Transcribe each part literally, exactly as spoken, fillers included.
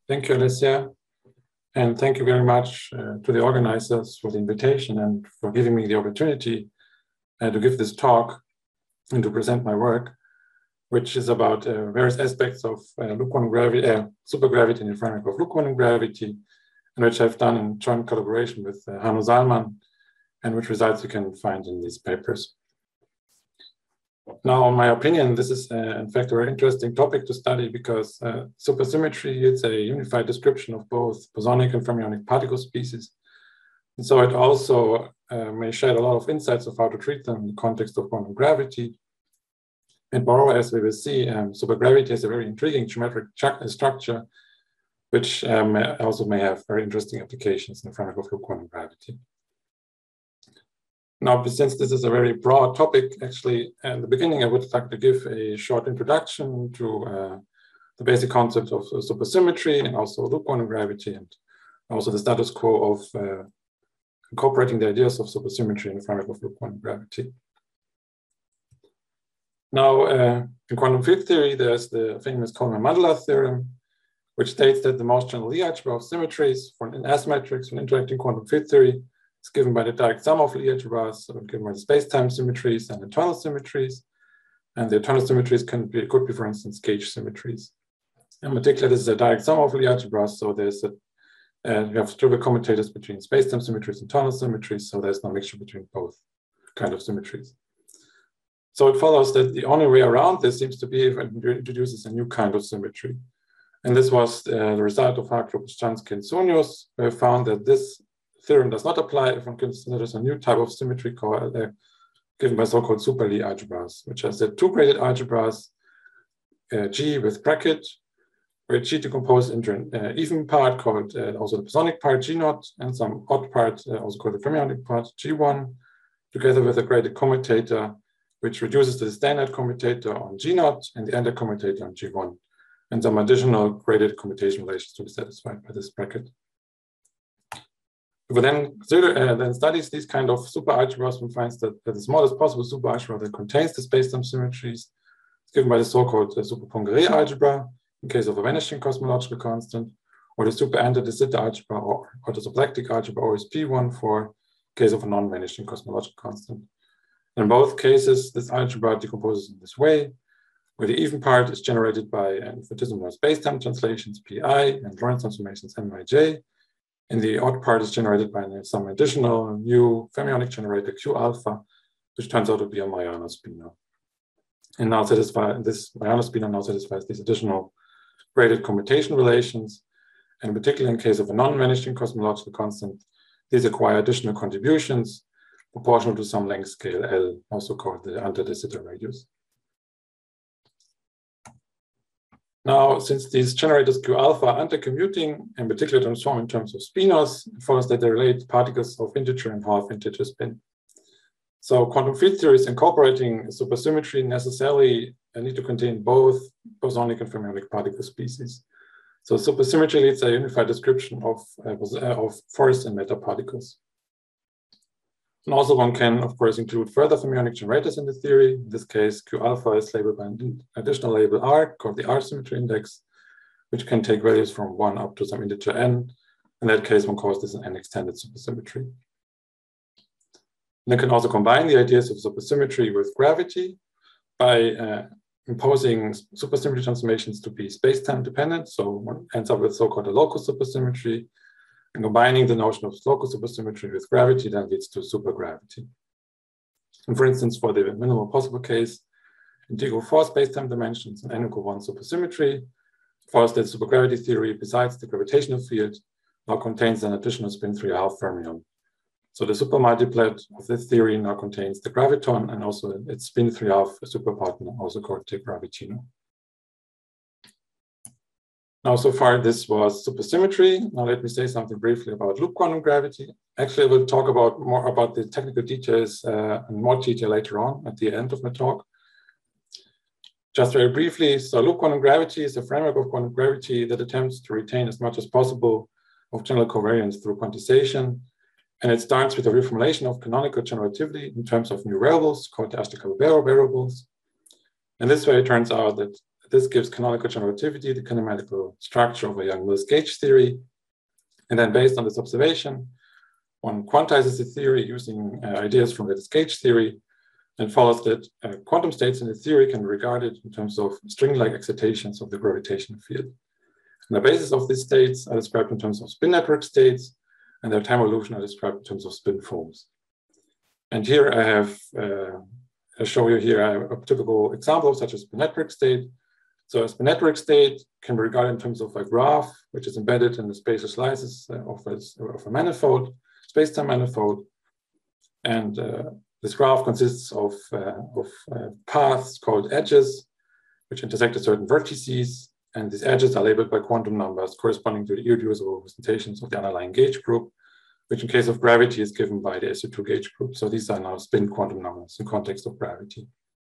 Thank you, Alessia. And thank you very much uh, to the organizers for the invitation and for giving me the opportunity uh, to give this talk and to present my work, which is about uh, various aspects of uh, loop quantum gravity, uh, supergravity in the framework of loop quantum gravity, and which I've done in joint collaboration with uh, Hanno Salman, and which results you can find in these papers. Now, in my opinion, this is, uh, in fact, a very interesting topic to study because uh, supersymmetry is a unified description of both bosonic and fermionic particle species. And so it also uh, may shed a lot of insights of how to treat them in the context of quantum gravity. And moreover, as we will see, um, supergravity has a very intriguing geometric structure, which um, also may have very interesting applications in the framework of loop quantum gravity. Now, since this is a very broad topic, actually, in the beginning, I would like to give a short introduction to uh, the basic concept of uh, supersymmetry and also loop quantum gravity, and also the status quo of uh, incorporating the ideas of supersymmetry in the framework of loop quantum gravity. Now, uh, in quantum field theory, there's the famous Coleman-Mandela theorem, which states that the most general Lie algebra of symmetries for an S-matrix in interacting quantum field theory is given by the direct sum of Lie algebras, so given by the space-time symmetries and internal symmetries. And the internal symmetries can be, could be, for instance, gauge symmetries. In particular, this is a direct sum of Lie algebras, so there's a, uh, you have trivial commutators between space-time symmetries and internal symmetries, so there's no mixture between both kind of symmetries. So it follows that the only way around this seems to be if it introduces a new kind of symmetry. And this was uh, the result of Hartog, Obszczanski, and Sonius, who have found that this theorem does not apply if one considers a new type of symmetry called, uh, given by so-called super Lie algebras, which are the two braided algebras, uh, G with bracket, where G decomposed into an uh, even part called uh, also the bosonic part G naught, and some odd part, uh, also called the fermionic part G one, together with a graded commutator, which reduces to the standard commutator on G naught and the ended commutator on G one, and some additional graded commutation relations to be satisfied by this bracket. If one then, uh, then studies these kind of super algebras, one finds that, that the smallest possible super algebra that contains the space-time symmetries is given by the so-called uh, super Poincare algebra in case of a vanishing cosmological constant, or the super de Sitter algebra, or, or the symplectic algebra O S P one for case of a non-vanishing cosmological constant. In both cases, this algebra decomposes in this way, where the even part is generated by infinitesimal space-time translations P I and Lorentz transformations N Y J, and the odd part is generated by some additional new fermionic generator Q alpha, which turns out to be a Majorana spinor. And now satisfy this Majorana spinor now satisfies these additional graded commutation relations, and particularly in case of a non-vanishing cosmological constant, these acquire additional contributions proportional to some length scale L, also called the ante-de Sitter radius. Now, since these generators Q alpha are anti-commuting, in particular transform in terms of spinors, it follows that they relate particles of integer and half integer spin. So quantum field theories incorporating supersymmetry necessarily need to contain both bosonic and fermionic particle species. So supersymmetry leads a unified description of, uh, of force and matter particles. And also one can, of course, include further fermionic generators in the theory. In this case, Q alpha is labeled by an additional label R, called the R symmetry index, which can take values from one up to some integer n. In that case, one calls this an n-extended supersymmetry. And they can also combine the ideas of supersymmetry with gravity by uh, imposing supersymmetry transformations to be space-time dependent. So one ends up with so-called a local supersymmetry. And combining the notion of local supersymmetry with gravity then leads to supergravity. And for instance, for the minimal possible case, integral four space-time dimensions and n equal one supersymmetry, follows that supergravity theory, besides the gravitational field, now contains an additional spin three half fermion. So the supermultiplet of this theory now contains the graviton and also its spin three half superpartner, also called the gravitino. Now, so far, this was supersymmetry. Now, let me say something briefly about loop quantum gravity. Actually, I will talk about more about the technical details uh, in more detail later on at the end of my talk. Just very briefly, so loop quantum gravity is a framework of quantum gravity that attempts to retain as much as possible of general covariance through quantization. And it starts with a reformulation of canonical generativity in terms of new variables called the Ashtekar-Barbero variables. And this way, it turns out that this gives canonical general relativity, the kinematical structure of a Yang-Mills gauge theory. And then based on this observation, one quantizes the theory using uh, ideas from lattice gauge theory and follows that uh, quantum states in the theory can be regarded in terms of string-like excitations of the gravitational field. And the basis of these states are described in terms of spin network states, and their time evolution are described in terms of spin foams. And here I have, uh, I show you here a typical example of such a spin network state. So a spin network state can be regarded in terms of a graph, which is embedded in the spatial slices of a, of a manifold, space-time manifold. And uh, this graph consists of, uh, of uh, paths called edges, which intersect at certain vertices. And these edges are labeled by quantum numbers corresponding to the irreducible representations of the underlying gauge group, which in case of gravity is given by the S U two gauge group. So these are now spin quantum numbers in context of gravity.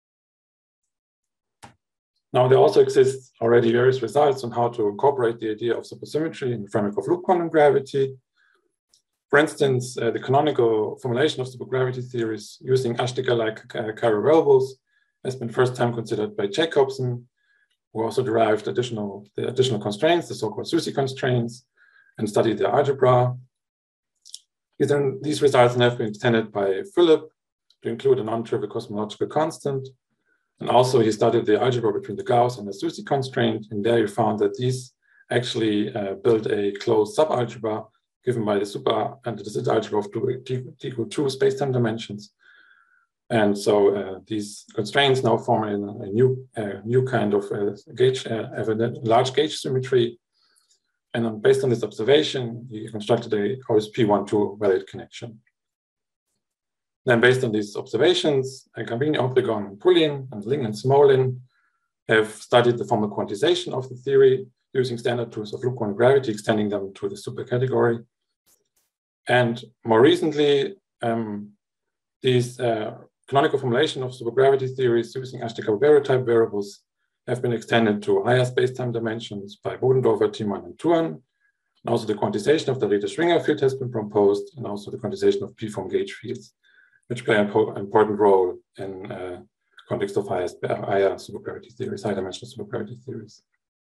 Now there also exists already various results on how to incorporate the idea of supersymmetry in the framework of loop quantum gravity. For instance, uh, the canonical formulation of supergravity theories using Ashtikar-like uh, chiral variables has been first time considered by Jacobson, who also derived additional, the additional constraints, the so-called SUSY constraints, and studied the algebra. Then these results have been extended by Philip to include a non-trivial cosmological constant. And also he studied the algebra between the Gauss and the SUSY constraint. And there he found that these actually uh, build a closed subalgebra given by the super antecedent algebra of t equal two space-time dimensions. And so uh, these constraints now form a, a new, uh, new kind of uh, gauge, uh, large gauge symmetry. And um, based on this observation, he constructed a O S P one two valid connection. Then based on these observations, Gambini, Obregon, and Pullin, and Ling and Smolin have studied the formal quantization of the theory using standard tools of loop quantum gravity, extending them to the supercategory. And more recently, um, these uh, canonical formulation of supergravity theories using Ashtikar type variables have been extended to higher space-time dimensions by Bodendorfer, Tiemann, and Thuan. And also the quantization of the Rita-Schwinger field has been proposed, and also the quantization of P-form gauge fields, which play an important role in uh, context of higher, higher supergravity theories, high dimensional supergravity theories.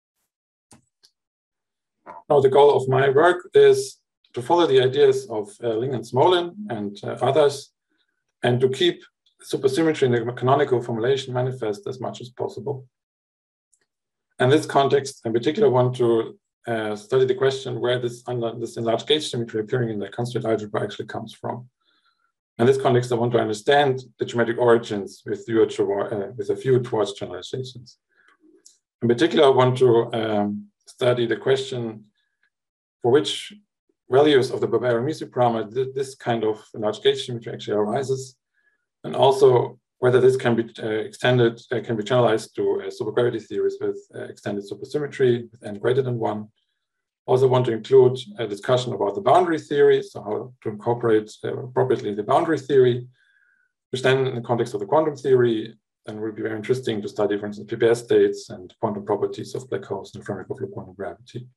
Now, the goal of my work is to follow the ideas of uh, Ling and Smolin and uh, others, and to keep supersymmetry in the canonical formulation manifest as much as possible. In this context, in particular, I want to uh, study the question where this, under, this enlarged gauge symmetry appearing in the constraint algebra actually comes from. In this context, I want to understand the geometric origins with view, to, uh, with a view towards generalizations. In particular, I want to um, study the question for which values of the Barbero-Misi parameter this kind of enlarged gauge symmetry actually arises, and also whether this can be uh, extended, uh, can be generalized to uh, supergravity theories with uh, extended supersymmetry with n greater than one. Also want to include a discussion about the boundary theory, so how to incorporate uh, appropriately the boundary theory, which then in the context of the quantum theory, then will be very interesting to study, for instance, P P S states and quantum properties of black holes in the framework of loop quantum gravity.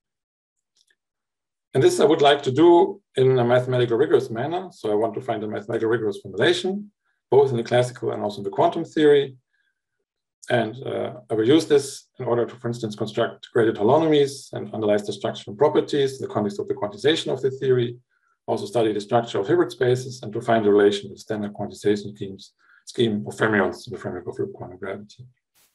And this I would like to do in a mathematical rigorous manner. So I want to find a mathematical rigorous formulation, both in the classical and also in the quantum theory. And uh, I will use this in order to, for instance, construct graded holonomies and analyze the structural properties in the context of the quantization of the theory, also study the structure of Hilbert spaces, and to find the relation with standard quantization schemes, scheme of fermions in the framework of loop quantum gravity.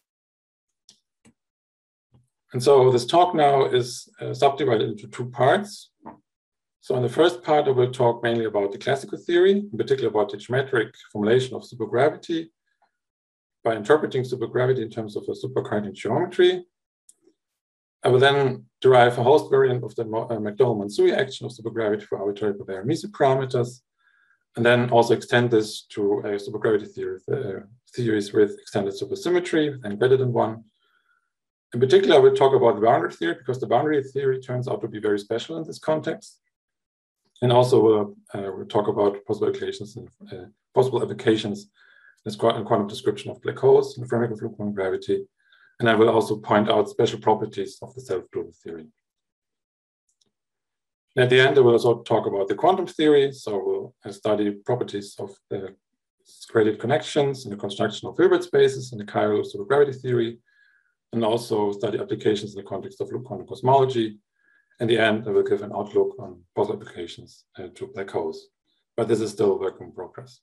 And so this talk now is uh, subdivided into two parts. So in the first part, I will talk mainly about the classical theory, in particular about the geometric formulation of supergravity by interpreting supergravity in terms of a supercardian geometry. I will then derive a host variant of the uh, McDonald-Mansui action of supergravity for arbitrary Barbero-Misi parameters, and then also extend this to a supergravity theory, uh, theories with extended supersymmetry with n greater than one. In particular, I will talk about the boundary theory because the boundary theory turns out to be very special in this context. And also we'll, uh, we'll talk about possible applications and uh, possible applications in quantum description of black holes in the framework of loop quantum gravity. And I will also point out special properties of the self-dual theory. And at the end, I will also talk about the quantum theory. So we'll study properties of the graded connections and the construction of Hilbert spaces in the chiral supergravity theory, and also study applications in the context of loop quantum cosmology. In the end, I will give an outlook on possible applications uh, to black holes, but this is still work in progress.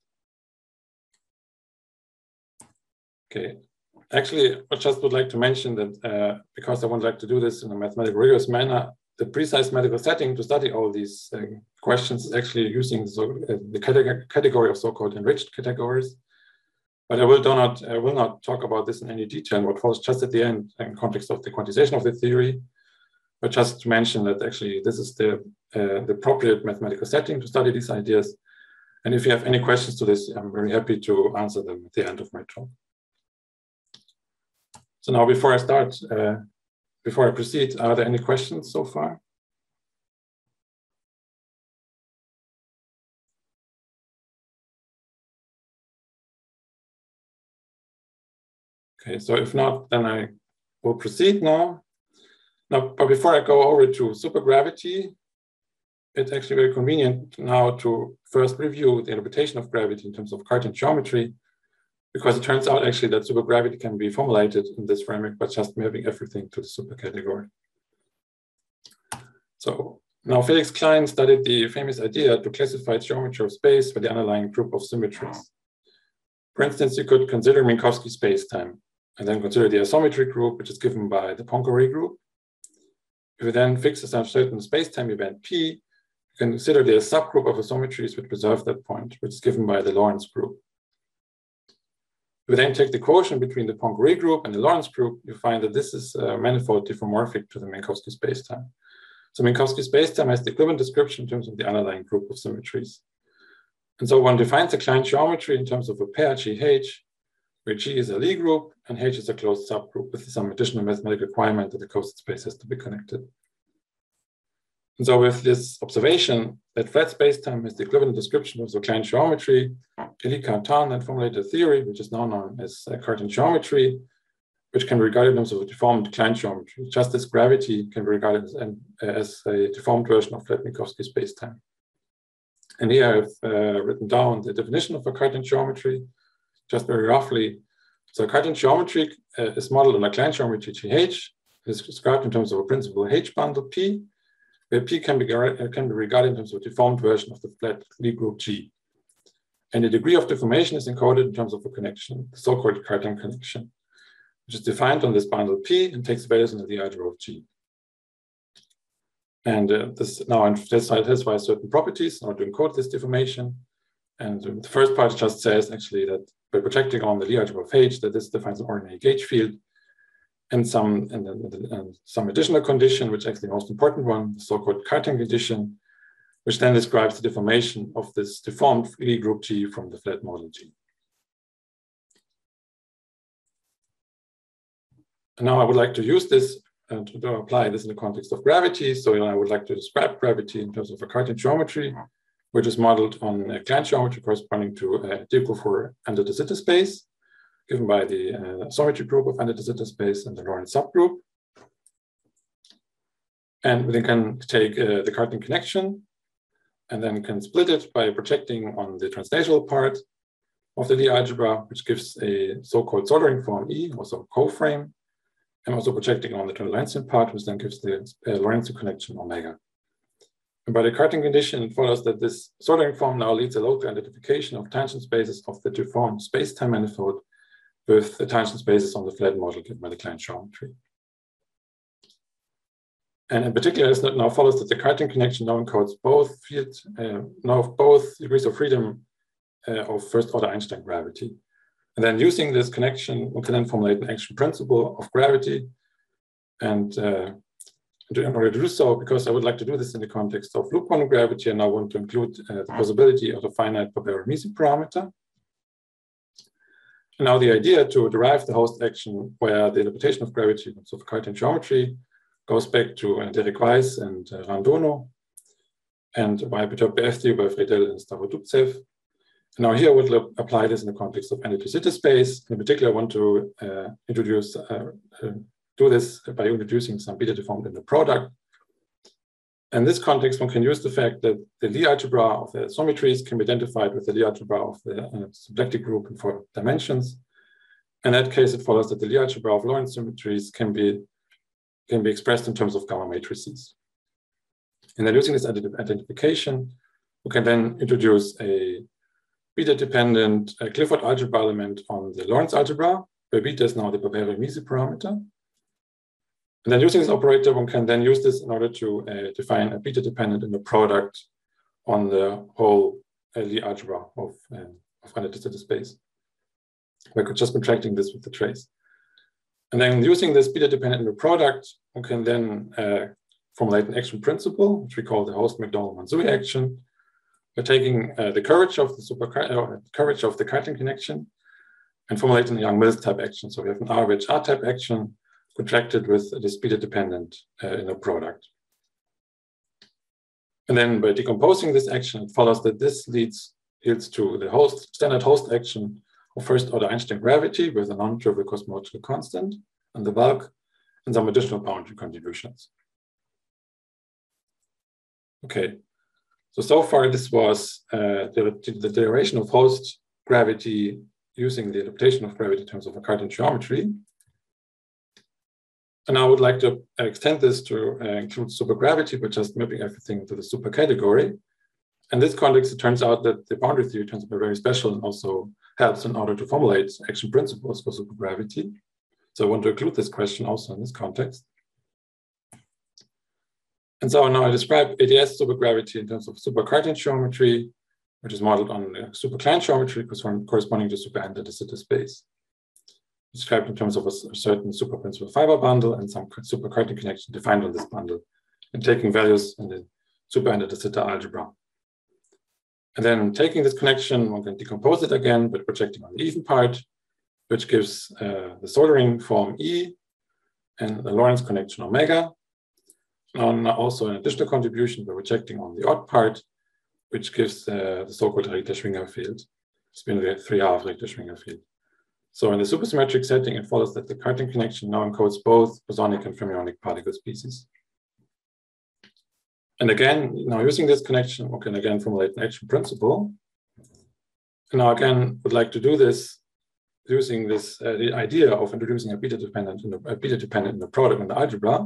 Okay, actually, I just would like to mention that uh, because I would like to do this in a mathematically rigorous manner, the precise medical setting to study all these uh, questions is actually using so, uh, the category, category of so-called enriched categories. But I will, do not, I will not talk about this in any detail, what follows just at the end in context of the quantization of the theory, but just to mention that actually this is the, uh, the appropriate mathematical setting to study these ideas. And if you have any questions to this, I'm very happy to answer them at the end of my talk. So now before I start, uh, before I proceed, are there any questions so far? Okay, so if not, then I will proceed now. Now, but before I go over to supergravity, it's actually very convenient now to first review the interpretation of gravity in terms of Cartan geometry, because it turns out actually that supergravity can be formulated in this framework by just mapping everything to the supercategory. So now Felix Klein studied the famous idea to classify geometry of space by the underlying group of symmetries. For instance, you could consider Minkowski spacetime and then consider the isometry group, which is given by the Poincare group. If you then fix a certain spacetime event P, you can consider the subgroup of isometries which preserve that point, which is given by the Lorentz group. If you then take the quotient between the Poincare group and the Lorentz group, you find that this is uh, manifold diffeomorphic to the Minkowski spacetime. So Minkowski spacetime has the equivalent description in terms of the underlying group of symmetries. And so one defines the Klein geometry in terms of a pair G H, where G is a Lie group and H is a closed subgroup with some additional mathematical requirement that the closed space has to be connected. And so with this observation that flat spacetime has the equivalent description of the Klein geometry, Elie Cartan then formulated a theory, which is now known as uh, Cartan geometry, which can be regarded in terms of a deformed Klein geometry, just as gravity can be regarded as, an, uh, as a deformed version of flat Minkowski spacetime. And here I've uh, written down the definition of a Cartan geometry, just very roughly. So Cartan geometry uh, is modeled on a Klein geometry G H. It is described in terms of a principal H bundle P, where P can be, uh, can be regarded in terms of a deformed version of the flat Lie group G. And the degree of deformation is encoded in terms of a connection, the so-called Cartan connection, which is defined on this bundle P and takes values into the algebra of G. And uh, this now satisfies certain properties in order to encode this deformation. And um, the first part just says actually that by projecting on the Lie algebra of H, that this defines an ordinary gauge field, and some and, and, and some additional condition, which is actually the most important one, the so-called Cartan condition, which then describes the deformation of this deformed Lie group G from the flat model G. And now I would like to use this and to apply this in the context of gravity. So you know, I would like to describe gravity in terms of a Cartan geometry, which is modeled on a Klein geometry corresponding to a integral for under de Sitter space, given by the uh, isometry group of under de Sitter space and the Lorentz subgroup. And we then can take uh, the Cartan connection and then can split it by projecting on the translational part of the Lie algebra, which gives a so-called soldering form E, also coframe, and also projecting on the Lorentzian part, which then gives the uh, Lorentzian connection omega. And by the Cartan condition, it follows that this soldering form now leads a local identification of tangent spaces of the deformed space-time manifold with the tangent spaces on the flat model given by the Klein geometry. And in particular, it now follows that the Cartan connection now encodes both field, uh, now both degrees of freedom uh, of first-order Einstein gravity. And then using this connection, we can then formulate an action principle of gravity. And uh, in order to do so, because I would like to do this in the context of loop quantum gravity, I now want to include uh, the possibility of a finite Barbero-Misi parameter. And now the idea to derive the host action where the interpretation of gravity of Cartan geometry goes back to uh, Derek Weiss and uh, Randono, and by perturbed B F theory by Friedel and Starodubtsev. Now here I would apply this in the context of under de Sitter space. In particular, I want to uh, introduce, uh, uh, do this by introducing some beta deformed inner product. In this context, one can use the fact that the Lie algebra of the isometries can be identified with the Lie algebra of the uh, symplectic group in four dimensions. In that case, it follows that the Lie algebra of Lorentz symmetries can be, can be expressed in terms of gamma matrices. And then using this identification, we can then introduce a beta-dependent uh, Clifford algebra element on the Lorentz algebra, where beta is now the Barberi-Misi parameter. And then using this operator, one can then use this in order to uh, define a beta-dependent inner product on the whole uh, Lie algebra of, uh, of unidentified space. We're just contracting this with the trace. And then using this beta-dependent inner product, one can then uh, formulate an action principle, which we call the Host-McDonald-Mansui action. We're taking uh, the courage of the super uh, courage of the Cartan connection and formulating a Yang-Mills type action. So we have an R H R type action contracted with this beta-dependent uh, inner product. And then by decomposing this action, it follows that this leads yields to the host standard host action of first-order Einstein gravity with a non-trivial cosmological constant and the bulk and some additional boundary contributions. Okay, so so far this was uh, the, the derivation of host gravity using the adaptation of gravity in terms of a Cartan geometry. And I would like to extend this to uh, include supergravity by just mapping everything into the super category. In this context, it turns out that the boundary theory turns out to be very special and also helps in order to formulate action principles for supergravity. So I want to include this question also in this context. And so now I describe A D S supergravity in terms of super-Cartan geometry, which is modeled on the super-Klein geometry corresponding to super-N de Sitter space. Described in terms of a certain super-principal fiber bundle and some super-Cartan connection defined on this bundle, and taking values in the super-N de Sitter algebra. And then taking this connection, one can decompose it again, but projecting on the even part, which gives uh, the soldering form E and the Lorentz connection omega. And also an additional contribution by projecting on the odd part, which gives uh, the so-called Richter-Schwinger field, spin the three-half Richter-Schwinger field. So in the supersymmetric setting, it follows that the Cartan connection now encodes both bosonic and fermionic particle species. And again, now using this connection, we can again formulate an action principle. And now again, would like to do this using this uh, the idea of introducing a beta-dependent in a beta-dependent in the product in the algebra.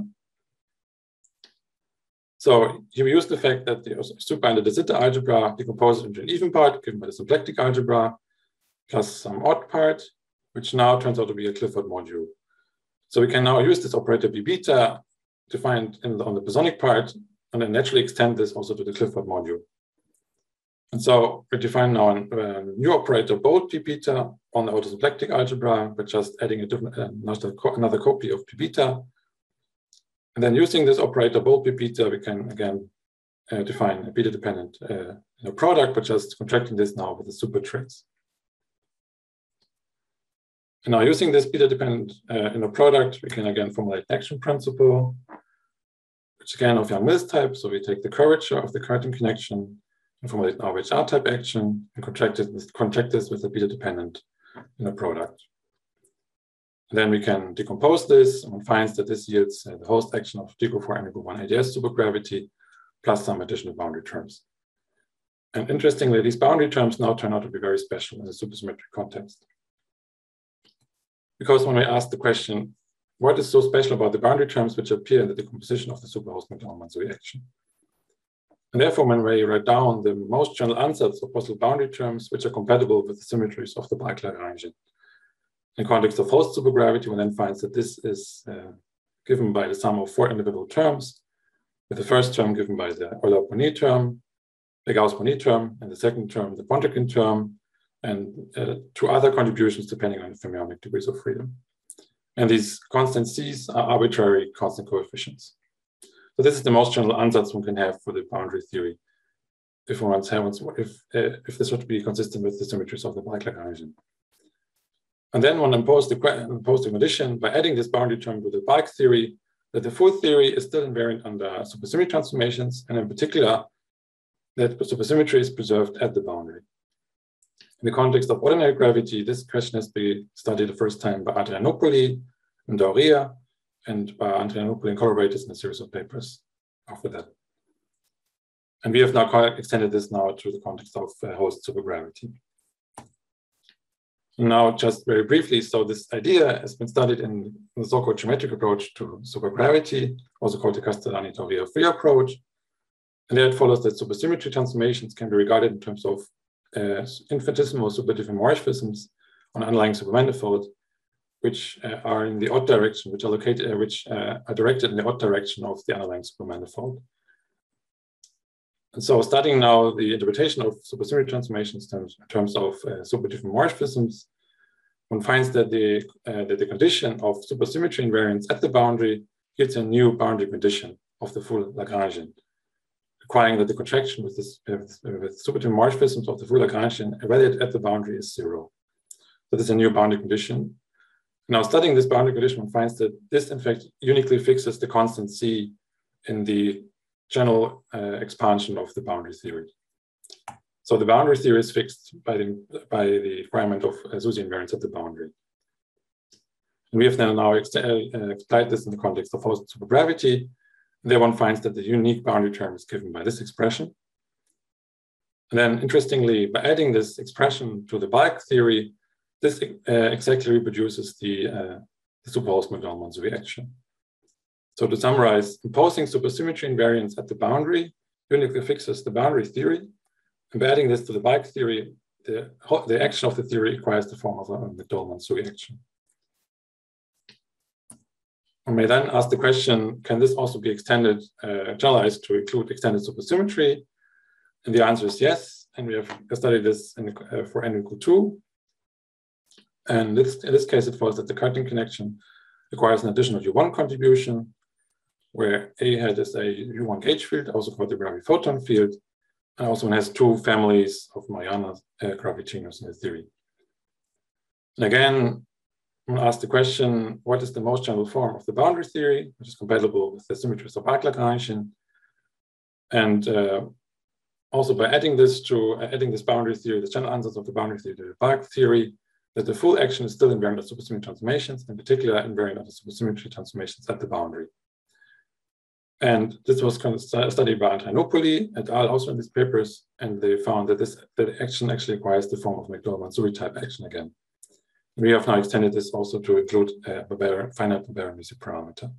So here we use the fact that the super-N de Sitter algebra decomposes into an even part given by the symplectic algebra, plus some odd part, which now turns out to be a Clifford module. So we can now use this operator B beta defined in the, on the bosonic part, and then naturally extend this also to the Clifford module. And so we define now a new operator both P beta on the autosymplectic algebra, but just adding a different uh, another, another copy of P beta. And then using this operator both P beta, we can again uh, define a beta-dependent uh, product, but just contracting this now with the super trace. And now using this beta-dependent uh, inner product, we can again formulate an action principle, which again of Yang-Mills type. So we take the curvature of the Cartan connection and formulate an R H R type action and contract, it with, contract this with a beta-dependent inner product. And then we can decompose this, and one finds that this yields uh, the host action of D for N equal one A D S supergravity plus some additional boundary terms. And interestingly, these boundary terms now turn out to be very special in the supersymmetric context. Because when we ask the question, what is so special about the boundary terms which appear in the decomposition of the superhost-McDonald-Mansui action? And therefore, when we write down the most general ansatz of possible boundary terms which are compatible with the symmetries of the Bike-Lagrangian. In context of host supergravity, one then finds that this is uh, given by the sum of four individual terms, with the first term given by the Euler-Bonnet term, the Gauss-Bonnet term, and the second term, the Pontrykin term, and uh, two other contributions depending on the fermionic degrees of freedom. And these constant C's are arbitrary constant coefficients. So this is the most general ansatz one can have for the boundary theory, if one wants, if, uh, if this would be consistent with the symmetries of the Bike-Lagrangian. And then one imposed the, imposed the condition by adding this boundary term to the Bike theory that the full theory is still invariant under supersymmetry transformations, and in particular, that supersymmetry is preserved at the boundary. In the context of ordinary gravity, this question has been studied the first time by Adrianopoli and Dauria, and by Adrianopoli and collaborators in a series of papers after that. And we have now extended this now to the context of uh, host supergravity. Now, just very briefly, so this idea has been studied in the so-called geometric approach to supergravity, also called the Castellani-Tauria-Free approach. And there it follows that supersymmetry transformations can be regarded in terms of uh, infinitesimal superdifferential on underlying supermanifold, which uh, are in the odd direction, which are located, uh, which uh, are directed in the odd direction of the underlying supermanifold. And so, studying now the interpretation of supersymmetry transformations in terms, in terms of uh, superdifferentialisms, one finds that the uh, that the condition of supersymmetry invariance at the boundary gives a new boundary condition of the full Lagrangian, requiring that the contraction with this uh, with superdifferentialisms of the full Lagrangian evaluated at the boundary is zero. So this is a new boundary condition. Now, studying this boundary condition, one finds that this, in fact, uniquely fixes the constant C in the general uh, expansion of the boundary theory. So the boundary theory is fixed by the, by the requirement of uh, SUSY invariance at the boundary. And we have then now ex uh, applied this in the context of Hausdorff supergravity. There one finds that the unique boundary term is given by this expression. And then, interestingly, by adding this expression to the bulk theory, this uh, exactly reproduces the, uh, the Superhaus-McDonald reaction. So to summarize, imposing supersymmetry invariance at the boundary uniquely fixes the boundary theory. And by adding this to the bulk theory, the, the action of the theory acquires the form of a McDonald reaction. We may then ask the question, can this also be extended, uh, generalized to include extended supersymmetry? And the answer is yes. And we have studied this in, uh, for n equal two. And this, in this case, it follows that the Cartan connection requires an additional U one contribution, where A hat is a U one gauge field, also called the graviphoton field, and also one has two families of Mariana uh, gravitinos in the theory. And again, I'm going to ask the question, what is the most general form of the boundary theory, which is compatible with the symmetries of Arc-Lagrangian? And uh, also by adding this to uh, adding this boundary theory, the general answers of the boundary theory to the Bark theory, that the full action is still invariant of supersymmetry transformations, in particular invariant of the supersymmetry transformations at the boundary. And this was kind of studied by Antinopoli et al. Also in these papers, and they found that this that action actually acquires the form of McDonald-Mansuri type action again. And we have now extended this also to include a Barbera, finite Barbera-Misi parameter.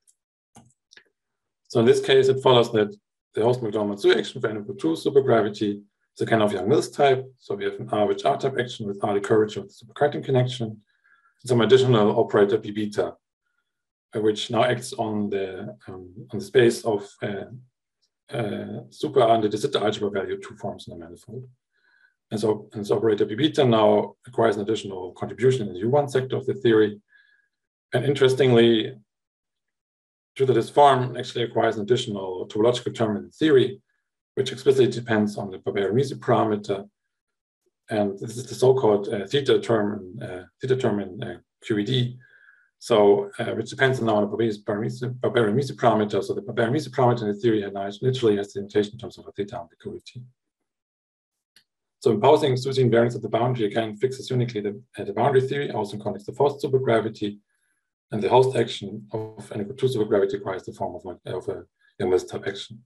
So in this case, it follows that the Hausdorff-McDonald-Mansuri action for n equal two supergravity is a kind of Yang-Mills type. So we have an R which R type action with R the curvature of the supercartan connection, and some additional operator B beta, which now acts on the um, on the space of uh, uh, super under the zeta algebra value two forms in the manifold. And so, and this operator B beta now acquires an additional contribution in the U one sector of the theory. And interestingly, due to this form, actually acquires an additional topological term in the theory, which explicitly depends on the Barbera-Misi parameter. And this is the so-called uh, theta term, uh, theta term in uh, Q E D. So, uh, which depends now on the Barbera-Misi parameter. So the Barbera-Misi parameter in the theory literally has the notation in terms of a theta ambiguity. So imposing SUSY invariance at the boundary again fixes uniquely the, uh, the boundary theory, also in context of Hausdorff supergravity, and the host action of n equal two supergravity requires the form of, of a Yang-Mills type action.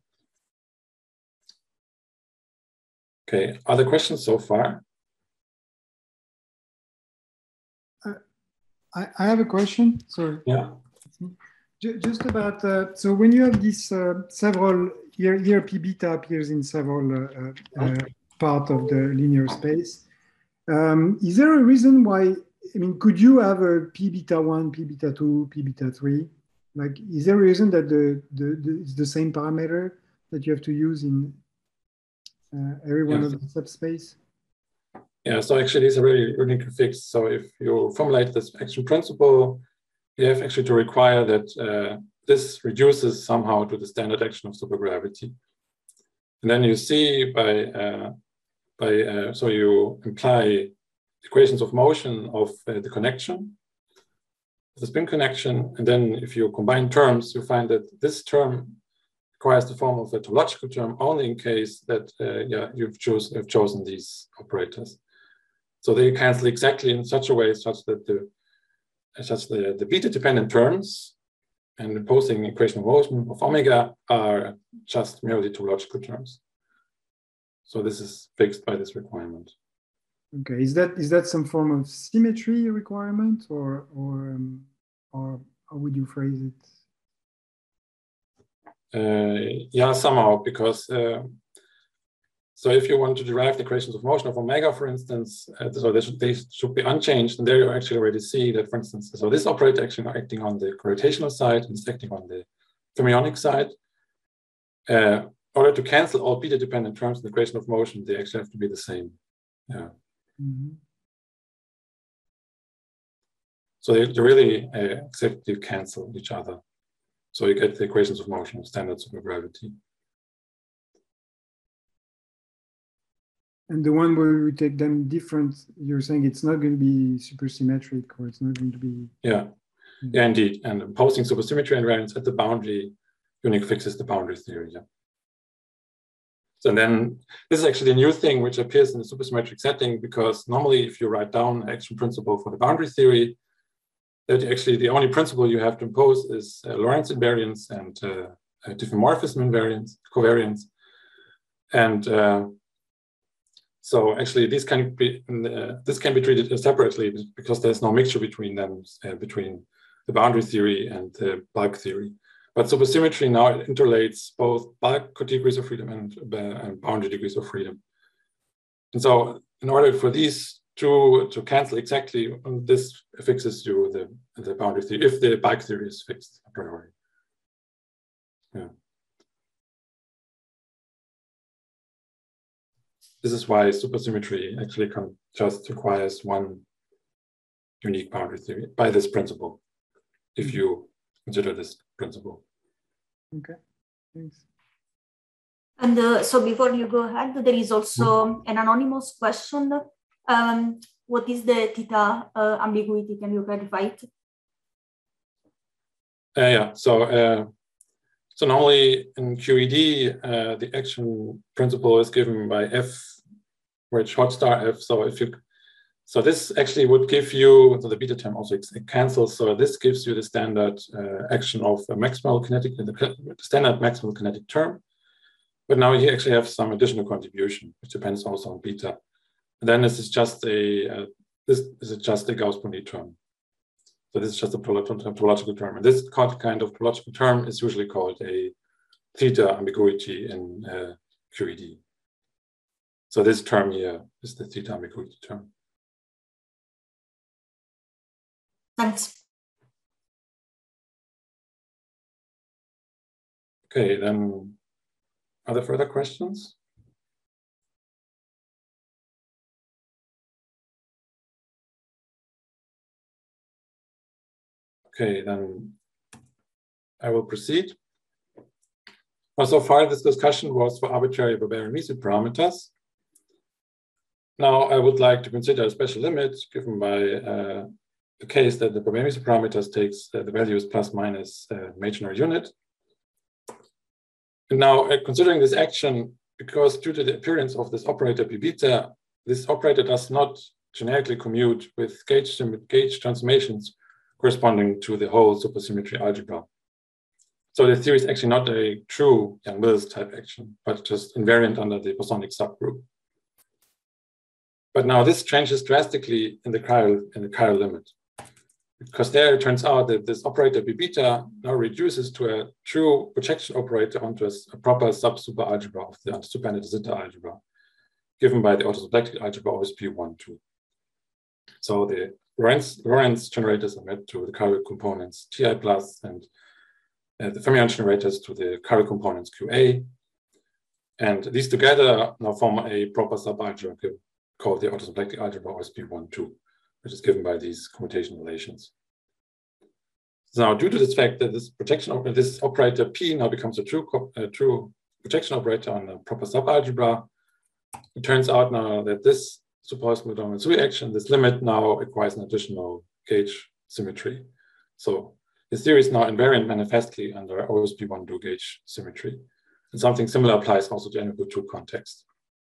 Okay, other questions so far? I, I have a question. Sorry. Yeah. Just about, uh, so when you have this uh, several, here, here P beta appears in several uh, uh, part of the linear space. Um, is there a reason why, I mean, could you have a P beta one, P beta two, P beta three? Like, is there a reason that the, the, the it's the same parameter that you have to use in uh, every one yes. of the subspace? Yeah, so actually these are really uniquely fixed. So if you formulate this action principle, you have actually to require that uh, this reduces somehow to the standard action of supergravity. And then you see by, uh, by uh, so you imply equations of motion of uh, the connection, the spin connection. And then if you combine terms, you find that this term requires the form of a topological term only in case that uh, yeah, you've, choose, you've chosen these operators. So they cancel exactly in such a way such that the such the, the beta dependent terms and imposing equation of motion of omega are just merely topological terms. So this is fixed by this requirement. Okay, is that is that some form of symmetry requirement, or or um, or how would you phrase it? Uh, yeah, somehow, because uh, so if you want to derive the equations of motion of omega, for instance, uh, so they should, they should be unchanged, and there you actually already see that, for instance, so this operator actually acting on the gravitational side and it's acting on the fermionic side. Uh, in order to cancel all beta-dependent terms in the equation of motion, they actually have to be the same. Yeah. Mm-hmm. So they, they really uh, exactly cancel each other. So you get the equations of motion of standard supergravity. And the one where we take them different, you're saying it's not going to be supersymmetric, or it's not going to be. Yeah, yeah, yeah indeed. And imposing supersymmetry invariance at the boundary unique fixes the boundary theory. Yeah. So then this is actually a new thing which appears in the supersymmetric setting, because normally if you write down an action principle for the boundary theory, that actually the only principle you have to impose is uh, Lorentz invariance and uh, uh, diffeomorphism invariance, covariance. And uh, so actually this can be uh, this can be treated separately, because there's no mixture between them, uh, between the boundary theory and the bulk theory. But supersymmetry now interlates both bulk degrees of freedom and, uh, and boundary degrees of freedom. And so in order for these two to cancel exactly, this fixes you the, the boundary theory, if the bulk theory is fixed a priori. Yeah. This is why supersymmetry actually can just requires one unique boundary theory by this principle, if you consider this principle. Okay, thanks. And uh, so before you go ahead, there is also an anonymous question. Um, what is the theta uh, ambiguity? Can you clarify it? Uh, yeah, so uh, so normally in Q E D, uh, the action principle is given by F, where it's hot star F. So if you, so this actually would give you, so the beta term also it cancels. So this gives you the standard uh, action of a maximal kinetic, the standard maximal kinetic term. But now you actually have some additional contribution, which depends also on beta. And then this is just a uh, this is just a Gauss-Bonnet term. So this is just a topological term, and this kind of topological term is usually called a theta ambiguity in uh, Q E D. So this term here is the theta ambiguity term. Thanks. Okay, then are there further questions? Okay, then I will proceed. Well, so far this discussion was for arbitrary Barbero-Mesup parameters. Now I would like to consider a special limit given by uh, the case that the Barbero-Mesup parameters takes uh, the values plus minus uh, imaginary unit. And now uh, considering this action, because due to the appearance of this operator P beta, this operator does not generically commute with gauge, gauge transformations corresponding to the whole supersymmetry algebra. So the theory is actually not a true Yang-Mills type action, but just invariant under the bosonic subgroup. But now this changes drastically in the chiral, in the chiral limit, because there it turns out that this operator B beta now reduces to a true projection operator onto a, a proper sub-super algebra of the super zeta algebra, given by the orthosymplectic algebra O S P one, two. So the Lorentz, Lorentz generators are met to the chiral components Ti plus, and uh, the fermion generators to the chiral components Q A. And these together now form a proper sub-algebra called the orthosymplectic algebra O S P one, two, which is given by these commutation relations. So now, due to this fact that this projection, this operator P now becomes a true, a true projection operator on a proper sub-algebra, it turns out now that this supposed McDonald's reaction, this limit now requires an additional gauge symmetry. So this theory is now invariant manifestly under O S P one, two gauge symmetry. And something similar applies also to N equal two context.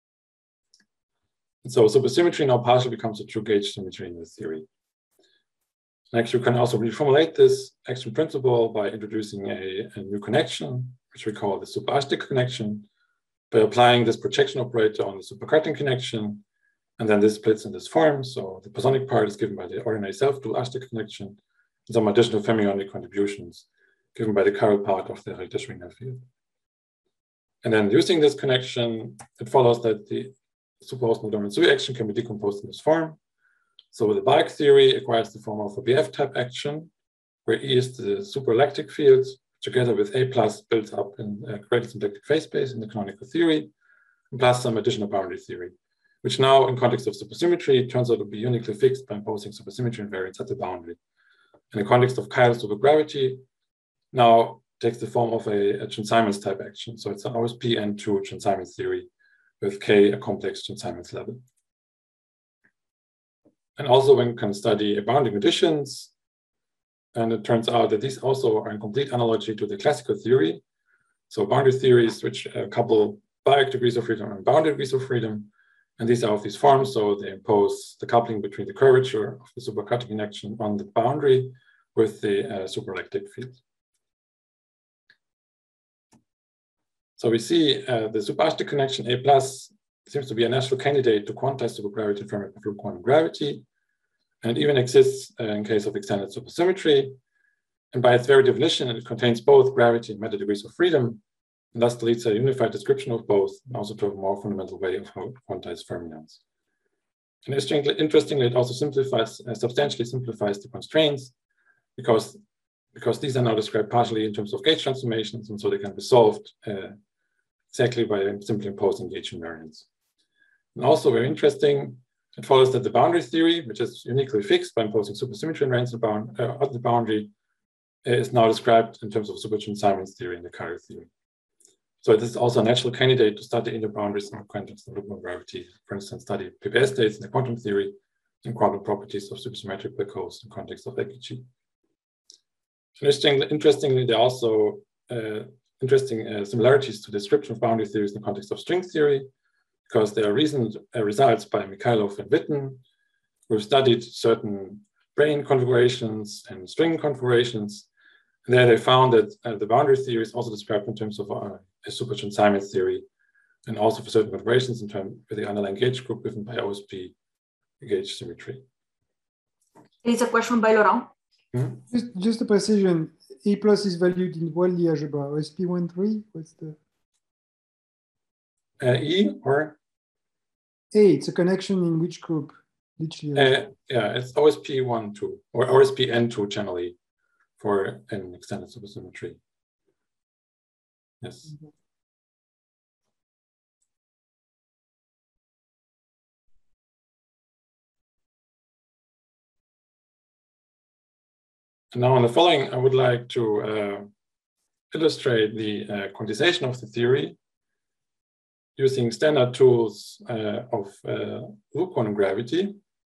And so supersymmetry now partially becomes a true gauge symmetry in this theory. Next, you can also reformulate this action principle by introducing a, a new connection, which we call the superarchitect connection, by applying this projection operator on the supercutting connection And then this splits in this form. So the bosonic part is given by the ordinary self-dual Ashtek connection, and some additional fermionic contributions given by the chiral part of the Richter-Schwinger field. And then using this connection, it follows that the superhost Moudon-Matsui action can be decomposed in this form. So the Balk theory acquires the form of a B F type action, where E is the superelectric field, together with A plus built up in a gradient symplectic phase space in the canonical theory, plus some additional boundary theory, which now in context of supersymmetry turns out to be uniquely fixed by imposing supersymmetry invariance at the boundary. In the context of chiral supergravity, now takes the form of a, a Chern-Simons type action. So it's an O S P N two Chern-Simons theory with K a complex Chern-Simons level. And also one can study boundary conditions. And it turns out that these also are in complete analogy to the classical theory. So boundary theories which uh, couple Balk degrees of freedom and boundary degrees of freedom. And these are of these forms. So they impose the coupling between the curvature of the supercutting connection on the boundary with the uh, superelectric field. So we see uh, the super-Ashtek connection A plus seems to be a natural candidate to quantize supergravity in Fermi fluid quantum gravity, and it even exists uh, in case of extended supersymmetry. And by its very definition, it contains both gravity and meta degrees of freedom, and thus leads to a unified description of both, and also to a more fundamental way of how to quantize fermions. And interestingly, it also simplifies, uh, substantially simplifies the constraints, because, because these are now described partially in terms of gauge transformations, and so they can be solved uh, exactly by simply imposing gauge invariance. And also very interesting, it follows that the boundary theory, which is uniquely fixed by imposing supersymmetry invariance at bound, uh, the boundary, uh, is now described in terms of super Chern-Simons theory in the chiral theory. So this is also a natural candidate to study inner boundaries in the context of loop gravity. For instance, study P P S states in the quantum theory and quantum properties of supersymmetric black holes in the context of Ekiji. Interestingly, interestingly, there are also uh, interesting uh, similarities to the description of boundary theories in the context of string theory, because there are recent uh, results by Mikhailov and Witten, who have studied certain brane configurations and string configurations. And there they found that uh, the boundary theory is also described in terms of uh, a super Chern-Simons theory, and also for certain configurations in terms of the underlying gauge group given by O S P gauge symmetry. It's a question by Laurent. Mm-hmm. Just, just a precision, A plus is valued in Wally algebra, O S P one three, what's the? Uh, E or? A, it's a connection in which group? Literally. Uh, yeah, it's O S P one two, or O S P N two generally for an extended supersymmetry. Yes. Mm-hmm. Now, in the following, I would like to uh, illustrate the uh, quantization of the theory using standard tools uh, of uh, loop quantum gravity.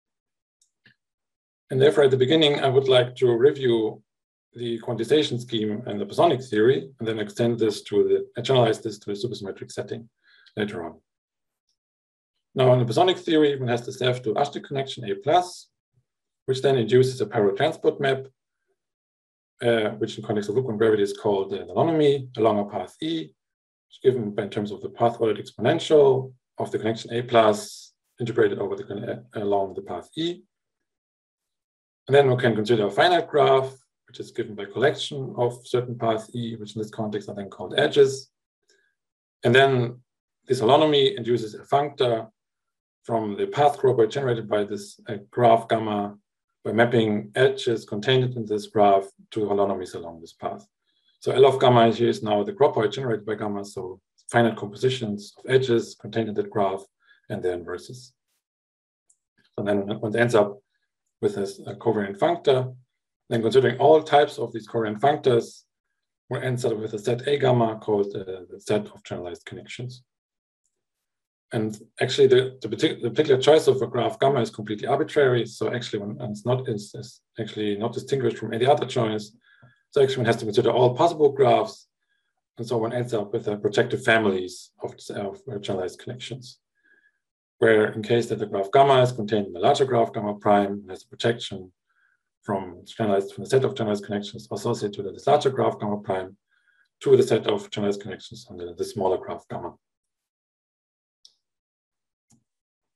And therefore, at the beginning, I would like to review the quantization scheme and the bosonic theory, and then extend this to the, generalize this to the supersymmetric setting later on. Now, in the bosonic theory, one has the self-dual Ashtek connection A plus, which then induces a parallel transport map, Uh, which in context of loop quantum gravity is called the holonomy along a path E, which is given by in terms of the path ordered exponential of the connection A plus integrated over the uh, along the path E. And then we can consider a finite graph, which is given by collection of certain path E, which in this context are then called edges. And then this holonomy induces a functor from the path group generated by this uh, graph gamma, by mapping edges contained in this graph to holonomies along this path. So L of gamma here is now the grapoid generated by gamma, so finite compositions of edges contained in that graph and their inverses. So then one ends up with this uh, covariant functor. Then considering all types of these covariant functors, one ends up with a set A gamma called uh, the set of generalized connections. And actually, the, the, partic the particular choice of a graph gamma is completely arbitrary. So actually, one it's not is, is actually not distinguished from any other choice. So actually, one has to consider all possible graphs, and so one ends up with a projective families of, of generalized connections. Where, in case that the graph gamma is contained in the larger graph gamma prime, and has a projection from generalized from the set of generalized connections associated to this larger graph gamma prime to the set of generalized connections on the, the smaller graph gamma.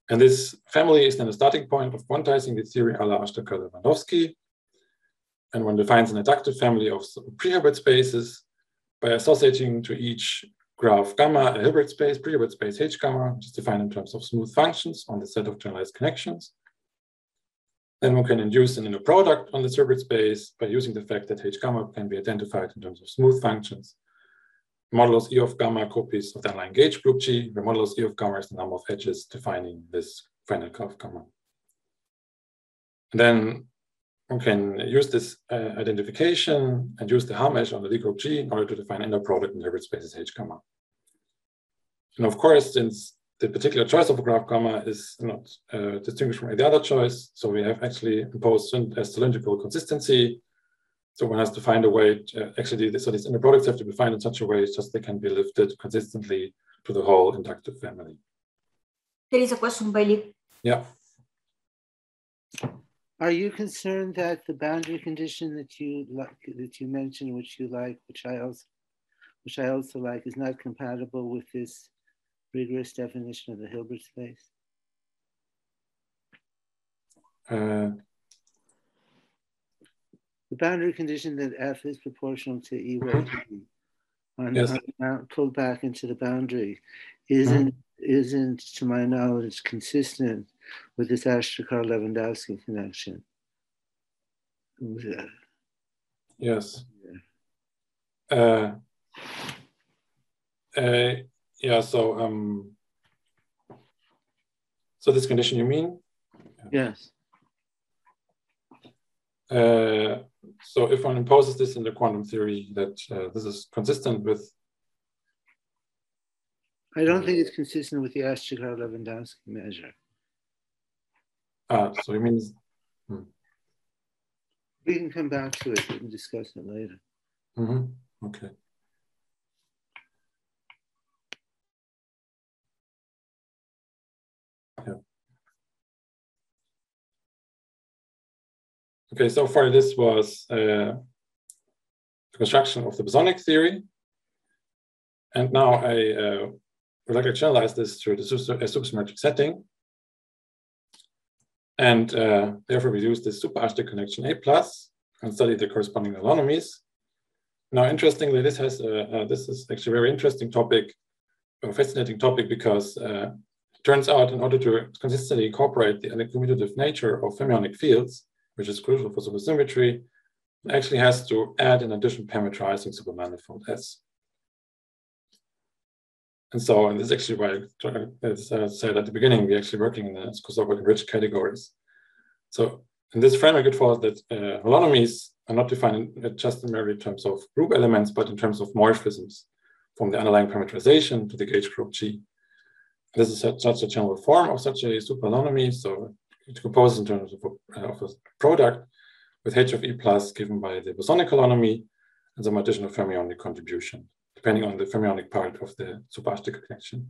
And this family is then a starting point of quantizing the theory a la Ostrowski-Lewandowski. And one defines an inductive family of pre-Hilbert spaces by associating to each graph gamma a Hilbert space, pre-Hilbert space H gamma, which is defined in terms of smooth functions on the set of generalized connections. Then one can induce an inner product on this Hilbert space by using the fact that H gamma can be identified in terms of smooth functions. Modulus E of gamma copies of the underlying gauge group G, where modulus E of gamma is the number of edges defining this finite graph gamma. And then one can use this uh, identification and use the Haar mesh on the Lie group G in order to define inner product in Hilbert spaces H gamma. And of course, since the particular choice of a graph gamma is not uh, distinguished from any other choice, so we have actually imposed a cylindrical consistency. So one has to find a way, to, uh, actually, so these inner products have to be defined in such a way just they can be lifted consistently to the whole inductive family. There is a question by Lee. Yeah. Are you concerned that the boundary condition that you like, that you mentioned, which you like, which I also, which I also like, is not compatible with this rigorous definition of the Hilbert space? Uh, the boundary condition that F is proportional to E way to B on, yes. on amount pulled back into the boundary isn't, mm-hmm. isn't, to my knowledge, consistent with this Ashtekar-Lewandowski connection. Yeah. Yes. Yeah. Uh, uh, yeah, so um, so this condition you mean? Yes. Uh, so if one imposes this in the quantum theory, that uh, this is consistent with. I don't think it's consistent with the Ashtekar-Lewandowski measure. Ah, so it means. Hmm. We can come back to it and discuss it later. Mm-hmm. Okay. Yeah. Okay, so far this was uh, the construction of the bosonic theory. And now I uh, would like to generalize this to the supersymmetric setting. And uh, therefore we use this superasterisk connection A plus and study the corresponding holonomies. Now, interestingly, this has uh, uh, this is actually a very interesting topic, a fascinating topic, because uh, it turns out in order to consistently incorporate the commutative nature of fermionic fields, which is crucial for supersymmetry, it actually has to add an additional parameterizing supermanifold S. And so, and this is actually why, as I said at the beginning, we're actually working in the Skosovak enriched categories. So in this framework, it follows that uh, holonomies are not defined in just in merely terms of group elements, but in terms of morphisms from the underlying parameterization to the gauge group G. This is such, such a general form of such a superholonomy. So it composes in terms of a, of a product with H of E plus given by the bosonic holonomy and some additional fermionic contribution, depending on the fermionic part of the superasterisk connection.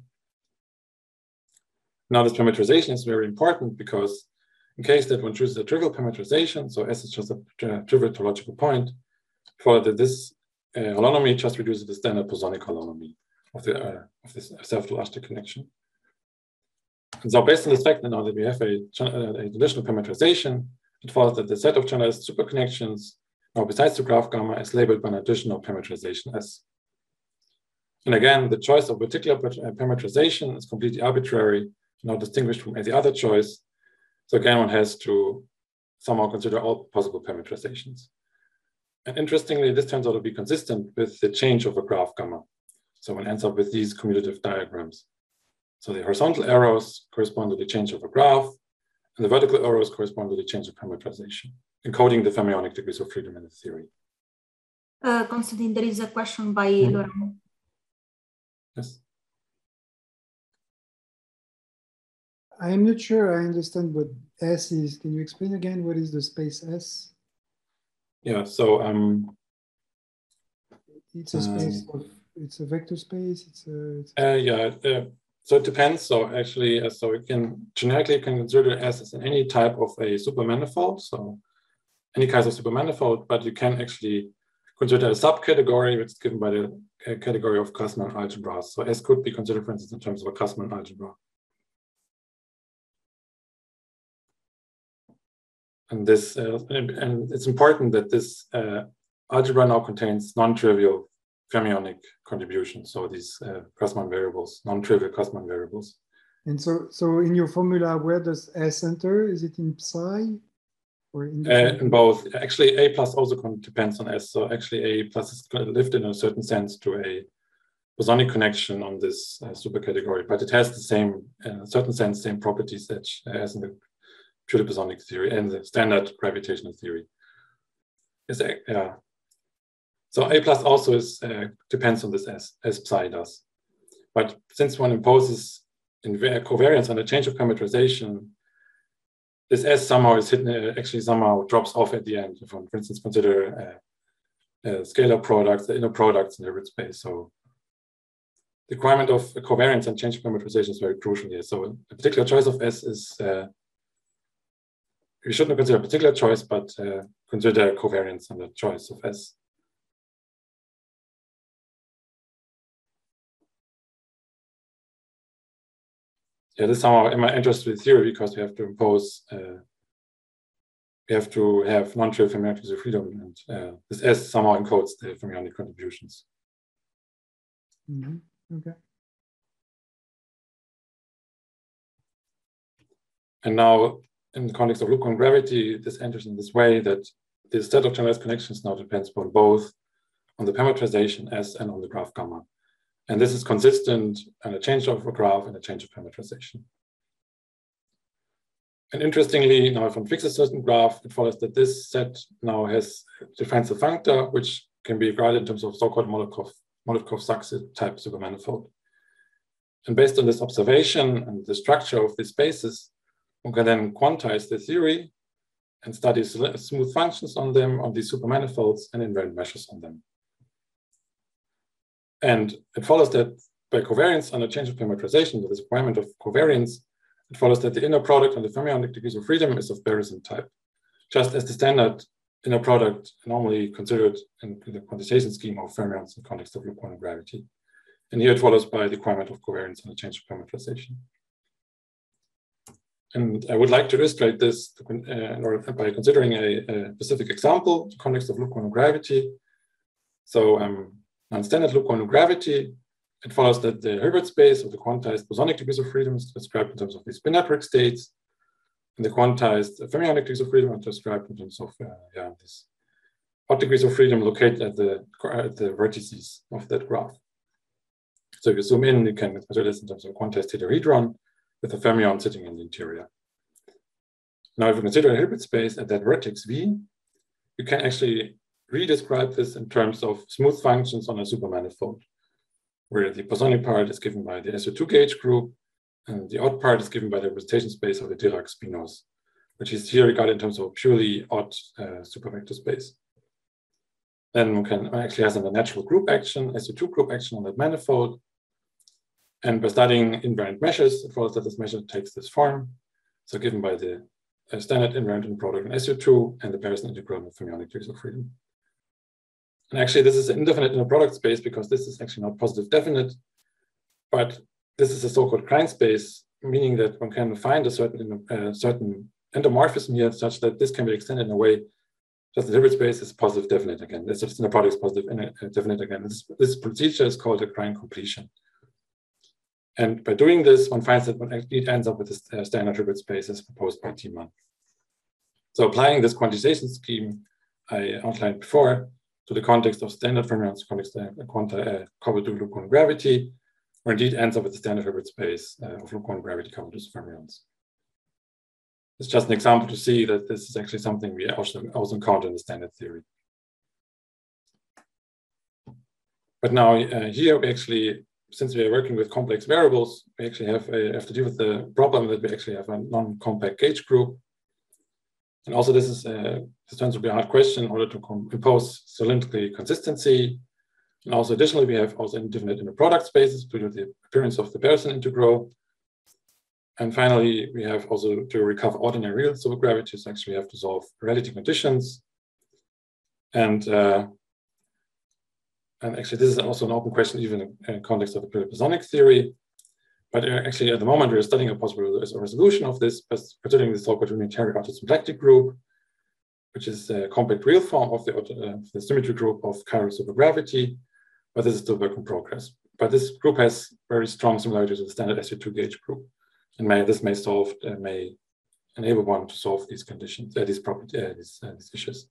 Now, this parameterization is very important because in case that one chooses a trivial parameterization, so S is just a trivial topological point, for that this uh, holonomy just reduces the standard bosonic holonomy of the uh, of this self-elastic connection. And so, based on this fact, now that we have a, a additional parameterization, it follows that the set of generalized superconnections, now besides the graph gamma, is labeled by an additional parameterization S. And again, the choice of particular parameterization is completely arbitrary, not distinguished from any other choice. So again, one has to somehow consider all possible parameterizations. And interestingly, this turns out to be consistent with the change of a graph gamma. So one ends up with these commutative diagrams. So the horizontal arrows correspond to the change of a graph, and the vertical arrows correspond to the change of parameterization, encoding the fermionic degrees of freedom in the theory. Uh, Konstantin, there is a question by mm-hmm. Laurent. Yes. I'm not sure I understand what S is. Can you explain again what is the space S? Yeah, so um, it's a space um, of, it's a vector space. It's a. It's a uh, yeah, uh, so it depends. So actually, uh, so it can generically you can consider S as in any type of a supermanifold. So any kind of supermanifold, but you can actually consider a subcategory which is given by the uh, category of Grassmann algebras. So S could be considered, for instance, in terms of a Grassmann algebra. and this uh, and, and it's important that this uh, algebra now contains non-trivial fermionic contributions. So these uh, Grassmann variables, non-trivial Grassmann variables. And so, so in your formula, where does S enter? Is it in psi? Or in, uh, in both. Actually, A plus also depends on S. So actually, A plus is lived in a certain sense to a bosonic connection on this uh, supercategory, but it has the same, in a certain sense, same properties that as in the purely bosonic theory and the standard gravitational theory. Is a, yeah. So A plus also is uh, depends on this S, as psi does. But since one imposes in covariance on a change of parameterization, this S somehow is hidden, uh, actually somehow drops off at the end. If one, for instance, consider uh, uh, scalar products, the inner products in the Hilbert space. So the requirement of covariance and change of parameterization is very crucial here. So a particular choice of S is, uh, we shouldn't consider a particular choice, but uh, consider covariance on the choice of S. Yeah, this is somehow in my interest with theory because we have to impose, uh, we have to have non-trivial fermionic degrees of freedom, and uh, this S somehow encodes the fermionic contributions. Mm-hmm. Okay. And now, in the context of loop quantum gravity, this enters in this way that the set of generalized connections now depends on both on the parameterization S and on the graph gamma. And this is consistent and a change of a graph and a change of parameterization. And interestingly, now if one fixes a certain graph, it follows that this set now has defines a functor, which can be regarded in terms of so-called Molotov, Molotov-Sachs type supermanifold. And based on this observation and the structure of these spaces, one can then quantize the theory and study smooth functions on them, on these supermanifolds, and invariant measures on them. And it follows that by covariance on a change of parameterization, with this requirement of covariance, it follows that the inner product on the fermionic degrees of freedom is of Berezin type, just as the standard inner product normally considered in the quantization scheme of fermions in the context of loop quantum gravity. And here it follows by the requirement of covariance on a change of parameterization. And I would like to illustrate this uh, or by considering a, a specific example in the context of loop quantum gravity. So um, on standard loop quantum gravity, it follows that the Hilbert space of the quantized bosonic degrees of freedom is described in terms of these spin network states, and the quantized fermionic degrees of freedom are described in terms of uh, yeah, these odd degrees of freedom located at the, at the vertices of that graph. So if you zoom in, you can consider this in terms of a quantized tetrahedron with a fermion sitting in the interior. Now, if you consider a Hilbert space at that vertex V, you can actually redescribe this in terms of smooth functions on a supermanifold, where the bosonic part is given by the S O two gauge group, and the odd part is given by the representation space of the Dirac-Spinors, which is here regarded in terms of purely odd uh, supervector space. Then one can one actually has a natural group action, S O two group action on that manifold. And by studying invariant measures, it follows that this measure takes this form. So given by the uh, standard invariant in product in S O two and the Berezin integral of fermionic degrees of freedom. And actually, this is an indefinite inner product space because this is actually not positive definite, but this is a so-called Klein space, meaning that one can find a certain uh, certain endomorphism here such that this can be extended in a way that the Hilbert space is positive definite again. This inner product is positive uh, definite again. This, this procedure is called a Klein completion. And by doing this, one finds that one actually ends up with this uh, standard Hilbert space as proposed by Thiemann. So applying this quantization scheme I outlined before to the context of standard fermions, context of uh, quanta, uh, coupled to loop quantum gravity, or indeed ends up with the standard Hilbert space uh, of loop quantum gravity coupled to fermions. It's just an example to see that this is actually something we also, also encounter in the standard theory. But now uh, here we actually, since we are working with complex variables, we actually have, a, have to deal with the problem that we actually have a non-compact gauge group. And also this is a, this turns to be a hard question in order to impose cylindrical consistency. And also additionally, we have also indefinite inner product spaces due to the appearance of the Berezin integral. And finally, we have also to recover ordinary real supergravities, actually we have to solve reality conditions. And, uh, and actually this is also an open question even in the context of the purely bosonic theory. But actually, at the moment, we're studying a possible resolution of this, but considering the so-called unitary autosymplectic group, which is a compact real form of the, uh, the symmetry group of chiral supergravity, but this is still work in progress. But this group has very strong similarities with the standard S U two gauge group, and may, this may solve, uh, may enable one to solve these conditions, uh, these property, uh, these, uh, these issues.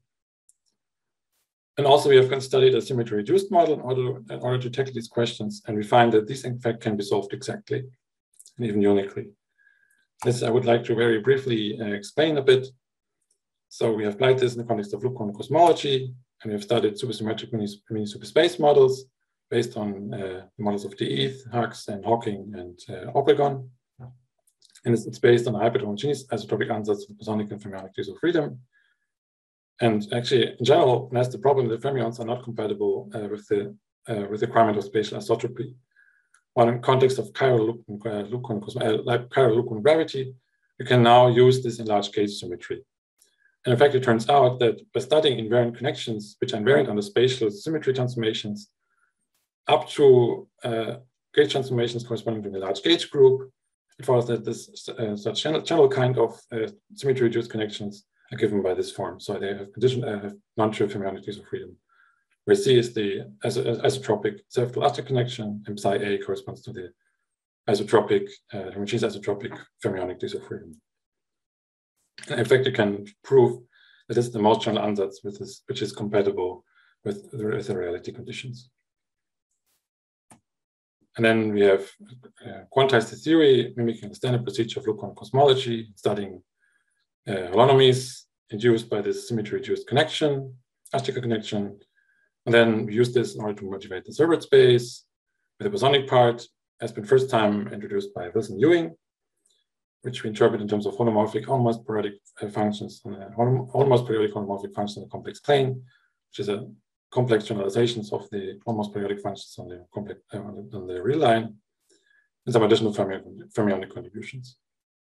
And also we have studied a symmetry reduced model in order, in order to tackle these questions, and we find that these in fact can be solved exactly and even uniquely. This I would like to very briefly uh, explain a bit. So we have applied this in the context of Lucon cosmology, and we have studied supersymmetric mini, mini superspace models based on uh, models of DeEth, Hughes, and Hawking, and uh, Obregon. And it's, it's based on a hyperhomogeneous isotropic ansatz of bosonic and fermionic degrees of freedom. And actually, in general, that's the problem that fermions are not compatible uh, with the uh, with the requirement of spatial isotropy. While in context of chiral Lucon, uh, Lucon, uh, like chiral Lucon gravity, you can now use this in large gauge symmetry. And in fact, it turns out that by studying invariant connections, which are invariant under spatial symmetry transformations, up to uh, gauge transformations corresponding to the large gauge group, it follows that this uh, such general, general kind of uh, symmetry reduced connections are given by this form. So they have condition uh, have non-trivial fermionic degrees of freedom, where C is the isotropic self-elastic connection, and psi A corresponds to the isotropic, uh, homogeneous isotropic fermionic degrees of freedom. And in fact, you can prove that this is the most general ansatz with this, which is compatible with the, with the reality conditions. And then we have uh, quantized the theory, mimicking the standard procedure of Lucon cosmology, studying uh, holonomies induced by this symmetry-reduced connection, Ashtika connection. And then we use this in order to motivate the Hilbert space, with the bosonic part has been first time introduced by Wilson Ewing, which we interpret in terms of holomorphic, almost periodic uh, functions, uh, almost periodic holomorphic functions on the complex plane, which is a complex generalizations of the almost periodic functions on the complex uh, on, the, on the real line, and some additional fermionic, fermionic contributions.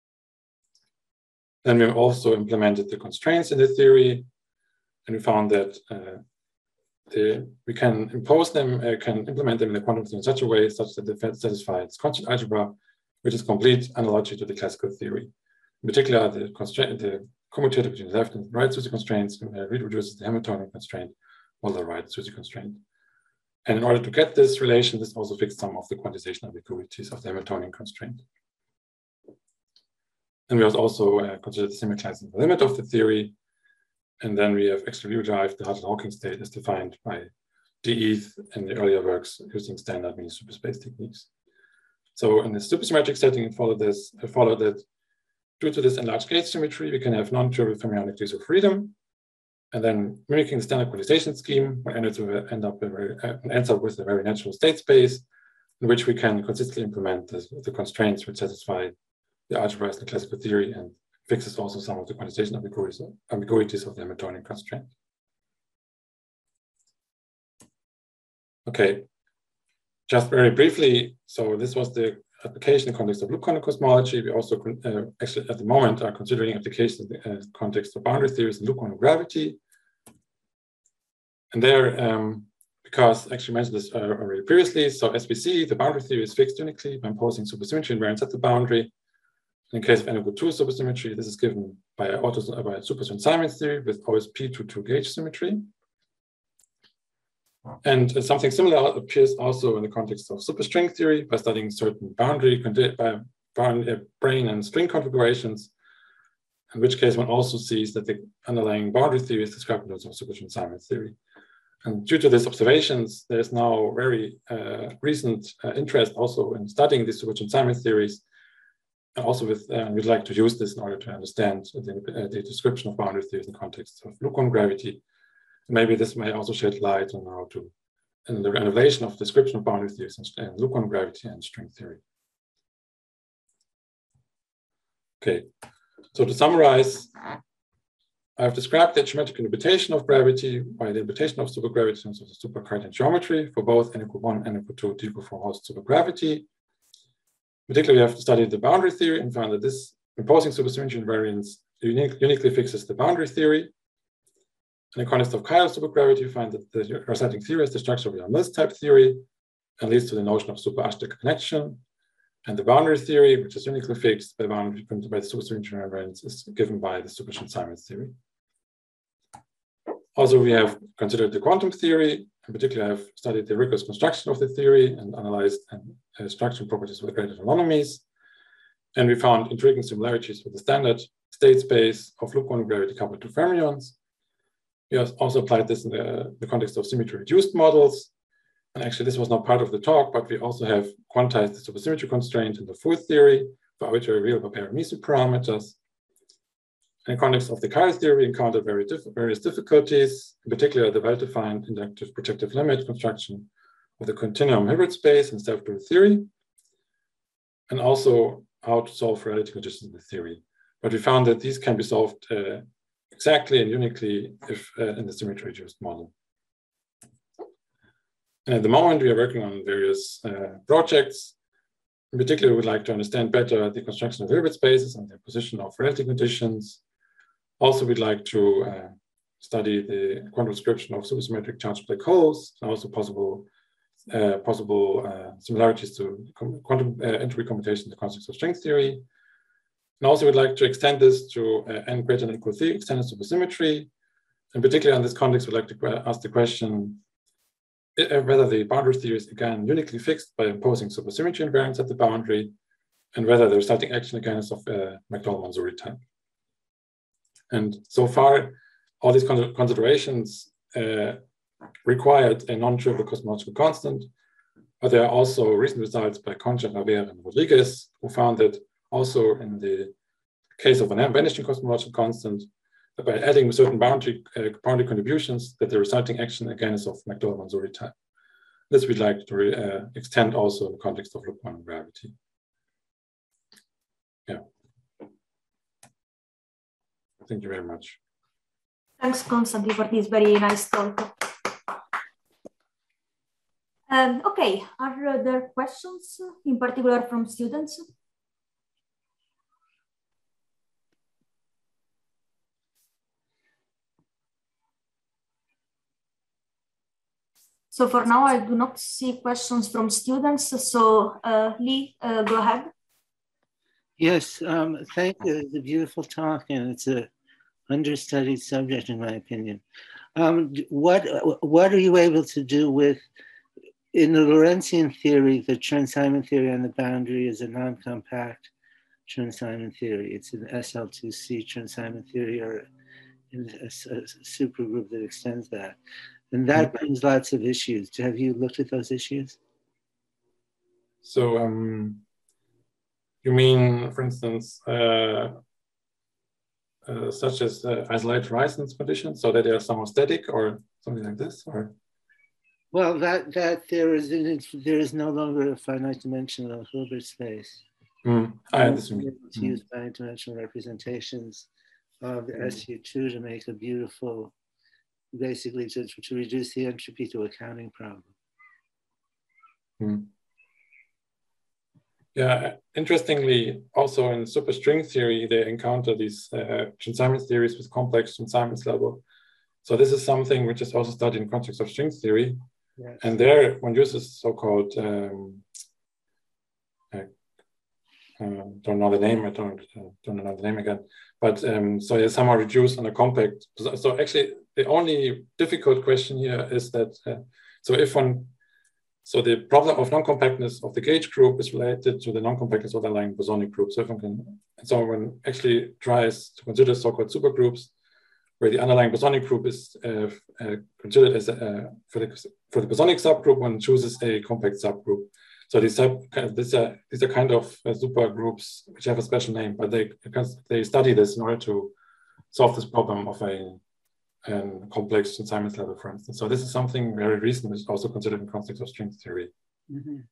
Then we also implemented the constraints in the theory, and we found that uh, the, we can impose them, uh, can implement them in the quantum theory in such a way such that they satisfy its constant algebra, which is complete analogy to the classical theory. In particular, the constraint, the commutator between the left and right SUSY constraints uh, reproduces the Hamiltonian constraint or the right SUSY constraint. And in order to get this relation, this also fixed some of the quantization ambiguities of the Hamiltonian constraint. And we also uh, considered semi-classing the limit of the theory. And then we have actually derived the Hartle-Hawking state as defined by DeEth in the earlier works using standard mini superspace techniques. So in the supersymmetric setting, it followed this, it followed that due to this enlarged gauge symmetry, we can have non-trivial fermionic degrees of freedom. And then mimicking the standard quantization scheme, we end up, very, uh, ends up with a very natural state space in which we can consistently implement the, the constraints which satisfy the algebras in the classical theory and fixes also some of the quantization ambiguities, ambiguities of the Hamiltonian constraint. Okay, just very briefly, so this was the application in the context of Lucon cosmology. We also uh, actually at the moment are considering applications in the uh, context of boundary theories and Lucon gravity. And there, um, because I actually mentioned this uh, already previously, so as we see, the boundary theory is fixed unically by imposing supersymmetry invariance at the boundary. In case of N equal two supersymmetry, this is given by auto by Superson-Simons theory with O S P to two gauge symmetry. And uh, something similar appears also in the context of superstring theory by studying certain boundary by boundary, uh, brane and string configurations, in which case one also sees that the underlying boundary theory is described in terms of Superson-Simons theory. And due to these observations, there is now very uh, recent uh, interest also in studying these Superson-Simons theories. And also with, uh, we'd like to use this in order to understand the, uh, the description of boundary theories in the context of Lucon gravity. Maybe this may also shed light on how to, in the renovation of description of boundary theories and Lucon gravity and string theory. Okay, so to summarize, I've described the geometric interpretation of gravity by the interpretation of supergravity in terms of the supercartesian geometry for both n equal one and n equal two d equal four host supergravity. Particularly, we have studied the boundary theory and found that this imposing supersymmetry invariance unique, uniquely fixes the boundary theory. In the context of chiral supergravity, we find that the reciting theory is the structure of a Mills type theory and leads to the notion of super-Ashtika connection. And the boundary theory, which is uniquely fixed by, boundary, by the supersymmetry invariance, is given by the Superson-Simons theory. Also, we have considered the quantum theory. In particular, I've studied the rigorous construction of the theory and analyzed uh, structural properties with graded anomalies. And we found intriguing similarities with the standard state space of loop quantum gravity coupled to fermions. We also applied this in the, the context of symmetry-reduced models. And actually, this was not part of the talk, but we also have quantized the supersymmetry constraint in the fourth theory for arbitrary real Papera-Meso parameters. In the context of the Kyle theory, we encountered very diff various difficulties, in particular the well-defined inductive projective limit construction of the continuum Hilbert space in self-proof theory, and also how to solve reality conditions in the theory. But we found that these can be solved uh, exactly and uniquely if uh, in the symmetry-reduced model. And at the moment, we are working on various uh, projects. In particular, we would like to understand better the construction of Hilbert spaces and their position of reality conditions. Also, we'd like to uh, study the quantum description of supersymmetric charged black holes, and also possible uh, possible uh, similarities to quantum uh, entropy computation in the context of string theory. And also, we'd like to extend this to uh, n greater than equal three extended supersymmetry. In particular, in this context, we'd like to ask the question whether the boundary theory is again uniquely fixed by imposing supersymmetry invariance at the boundary, and whether the resulting action again is of uh, Macdonald-Mansouri type. And so far, all these considerations uh, required a non-trivial cosmological constant, but there are also recent results by Concha, Ravera, and Rodriguez, who found that also in the case of an vanishing cosmological constant, that by adding certain boundary, uh, boundary contributions, that the resulting action again is of Macdonald-Mansouri type. This we'd like to uh, extend also in the context of loop quantum gravity. Yeah. Thank you very much. Thanks, Konstantin, for this very nice talk. Um, okay, are there questions, in particular from students? So for now, I do not see questions from students. So uh, Lee, uh, go ahead. Yes, um, thank you. It's a beautiful talk, and it's a understudied subject, in my opinion. Um, what what are you able to do with, in the Lorentzian theory, the Chern-Simon theory on the boundary is a non-compact Chern-Simon theory. It's an S L two C Chern-Simon theory, or in a, a supergroup that extends that. And that brings lots of issues. Have you looked at those issues? So um, you mean, for instance, uh, uh, such as uh, isolated resonance conditions, so that they are somewhat static or something like this, or? Well, that that there is there is no longer a finite dimensional Hilbert space. Mm. I understand. It's mm. used finite dimensional representations of the mm. S U two to make a beautiful, basically to, to reduce the entropy to a counting problem. Mm. Yeah, interestingly, also in superstring theory, they encounter these uh, Chern-Simons theories with complex Chern-Simons level. So this is something which is also studied in context of string theory. Yes. And there one uses so-called, um, I uh, don't know the name, I don't, uh, don't know the name again, but um, so it's somehow reduced on a compact. So, so actually, the only difficult question here is that, uh, so if one, so the problem of non-compactness of the gauge group is related to the non-compactness of the underlying bosonic group. So if one can, so one actually tries to consider so-called supergroups where the underlying bosonic group is uh, uh, considered as a, uh, for the for the bosonic subgroup, one chooses a compact subgroup. So these sub, these are these are kind of uh, supergroups which have a special name, but they they study this in order to solve this problem of a and complex Chern-Simons level, for instance. So this is something very recent, which is also considered in context of string theory. Mm-hmm.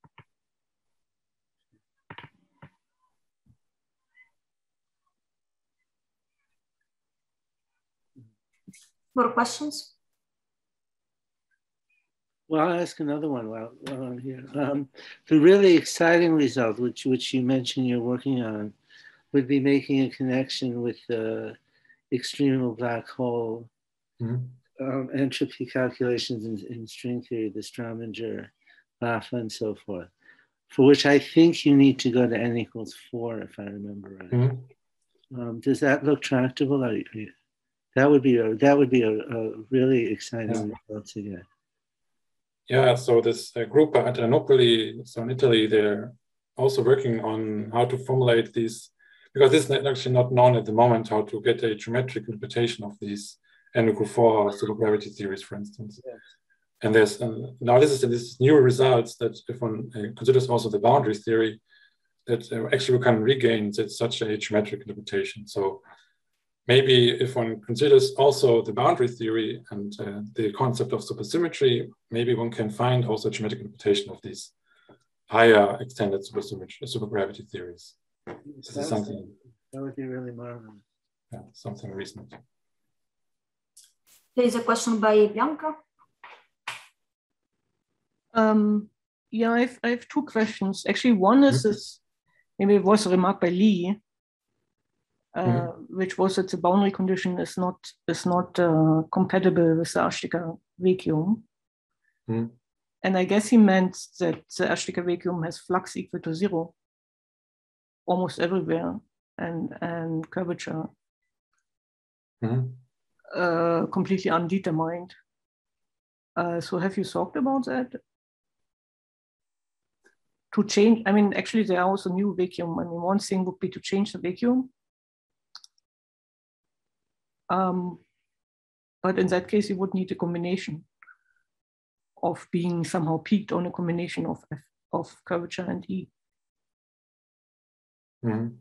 More questions? Well, I'll ask another one while, while I'm here. Um, the really exciting result, which which you mentioned you're working on, would be making a connection with the extremal black hole. Mm-hmm. um, entropy calculations in, in string theory, the Strominger, Laffa, and so forth, for which I think you need to go to n equals four, if I remember right. Mm-hmm. um, does that look tractable? Are you, are you... That would be a that would be a, a really exciting Yeah. result to get. Yeah, so this uh, group at Adrianopoli, so in Italy, they're also working on how to formulate these, because this is actually not known at the moment, how to get a geometric interpretation of these N equal four supergravity theories, for instance. Yes. And there's, uh, now this is this new results that if one uh, considers also the boundary theory, that uh, actually we can regain such a geometric interpretation. So maybe if one considers also the boundary theory and uh, the concept of supersymmetry, maybe one can find also a geometric interpretation of these higher extended supersymmetry, supergravity theories. This that is something. That would be really marvelous. Yeah, something recent. There is a question by Bianca. Um, yeah, I have, I have two questions. Actually, one is Mm-hmm. this, maybe it was a remark by Lee, uh, Mm-hmm. which was that the boundary condition is not is not uh, compatible with the Ashtika vacuum. Mm-hmm. And I guess he meant that the Ashtika vacuum has flux equal to zero almost everywhere, and and curvature Mm-hmm. uh, completely undetermined. Uh, so have you talked about that? To change, I mean, actually there are also new vacuum. I mean, one thing would be to change the vacuum. Um, but in that case, you would need a combination of being somehow peaked on a combination of F, of curvature and E. Mm-hmm.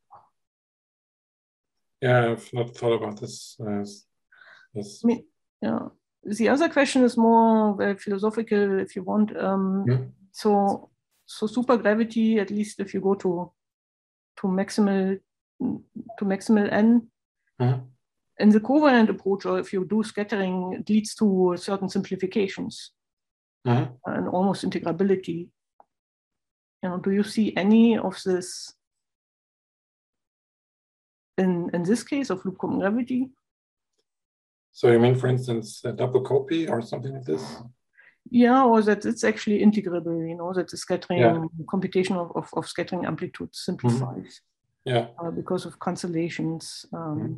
Yeah, I've not thought about this. Uh, this. I mean, yeah. The other question is more uh, philosophical, if you want. Um, Mm-hmm. So, so supergravity, at least if you go to to maximal to maximal n, Mm-hmm. in the covariant approach, or if you do scattering, it leads to certain simplifications Mm-hmm. and almost integrability. You know, do you see any of this in in this case of loop gravity? So you mean, for instance, a double copy or something like this? Yeah, or that it's actually integrable, you know, that the scattering Yeah. computation of, of, of scattering amplitude simplifies Yeah. uh, because of cancellations. Um, Mhm.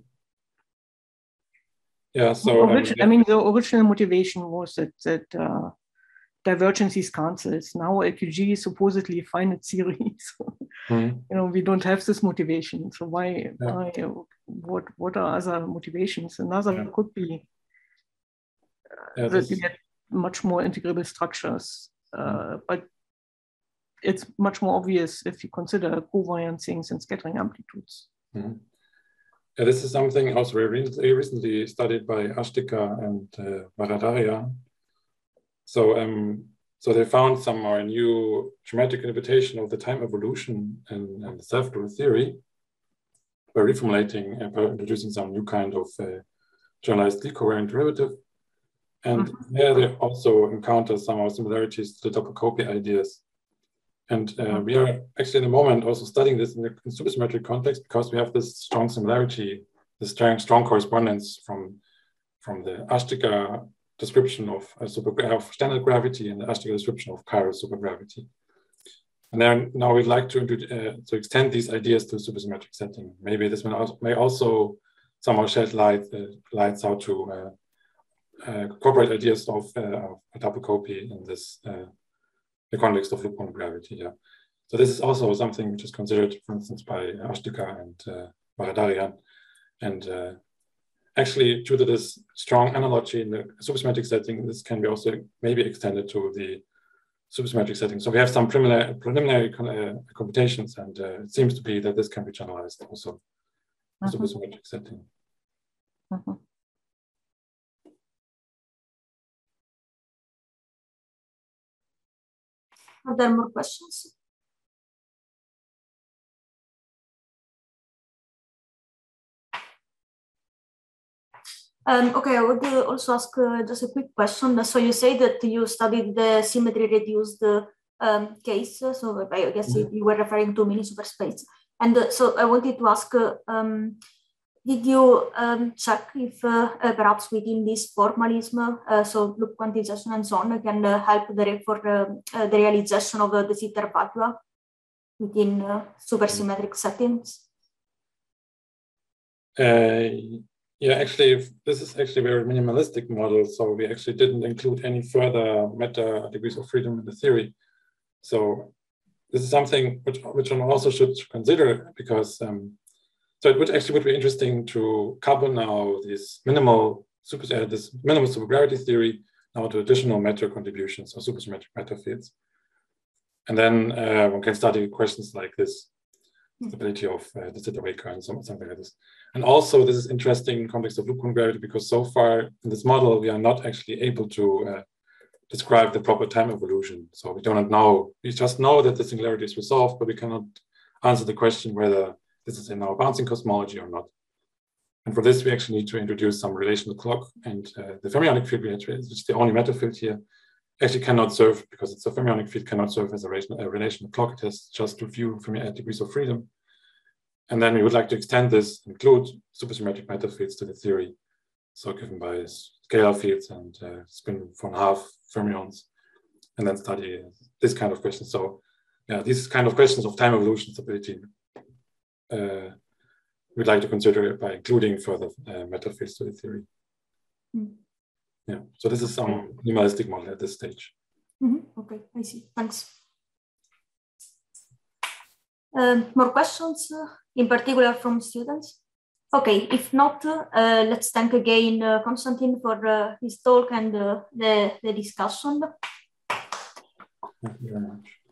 Yeah. So the um, origi- I mean, the original motivation was that that uh, divergences cancels. Now L Q G is supposedly a finite series. mhm. You know, we don't have this motivation. So why? Yeah. why what? What are other motivations? Another Yeah. could be Yeah, that you this- get much more integrable structures, uh, but it's much more obvious if you consider covariant things and scattering amplitudes. Mhm. Yeah, this is something also very recently, recently studied by Ashtika and uh, Varadarian. So, um, so they found some more new geometric interpretation of the time evolution in, in the self-growth theory by reformulating and by introducing some new kind of uh, generalized decovariant derivative. And Mhm. there they also encounter some of similarities to the double copy ideas. And uh, we are actually in the moment also studying this in the in supersymmetric context because we have this strong similarity, this strong, strong correspondence from, from the Ashtika description of, uh, super, of standard gravity and the Ashtika description of chiral supergravity. And then now we'd like to, uh, to extend these ideas to supersymmetric setting. Maybe this may also, may also somehow shed light, uh, lights how to uh, uh, incorporate ideas of, uh, of a double copy in this uh, the context of loop gravity. Yeah. So this is also something which is considered, for instance, by Ashtika and uh, Varadarian. And uh, actually, due to this strong analogy in the supersymmetric setting, this can be also maybe extended to the supersymmetric setting. So we have some preliminary, preliminary uh, computations, and uh, it seems to be that this can be generalized also in Mhm. supersymmetric setting. Mhm. Are there more questions? Um, okay, I would uh, also ask uh, just a quick question. So you say that you studied the symmetry reduced uh, um, case. So I guess Mhm. you were referring to mini superspace. And uh, so I wanted to ask, uh, um, did you um, check if uh, uh, perhaps within this formalism, uh, so loop quantization and so on, can uh, help the, for uh, uh, the realization of uh, the Sitter vacuum within uh, supersymmetric settings? Uh, Yeah, actually, this is actually a very minimalistic model. So we actually didn't include any further meta degrees of freedom in the theory. So this is something which, which one also should consider, because um, so it would actually would be interesting to couple now this minimal super uh, this minimal supergravity theory now to additional meta contributions or supersymmetric meta fields, and then uh, one can study questions like this, stability of uh, the zeta wave current, something like this. And also, this is interesting in context of loop congruity, because so far in this model we are not actually able to uh, describe the proper time evolution. So we do not know. We just know that the singularity is resolved, but we cannot answer the question whether this is in our bouncing cosmology or not. And for this, we actually need to introduce some relational clock. And uh, the fermionic field, which is the only matter field here, actually cannot serve, because it's a fermionic field, cannot serve as a relational, a relational clock. It has just a few degrees of freedom. And then we would like to extend this, include supersymmetric matter fields to the theory. So given by scalar fields and uh, spin four and a half fermions, and then study this kind of question. So yeah, these kind of questions of time evolution stability, uh, we'd like to consider it by including further uh, matter fields to the theory. Mm. Yeah, so this is some minimalistic model at this stage. Mm-hmm. Okay, I see, thanks. Um, more questions, uh, in particular from students? Okay, if not, uh, let's thank again uh, Konstantin for uh, his talk and uh, the, the discussion. Thank you very much.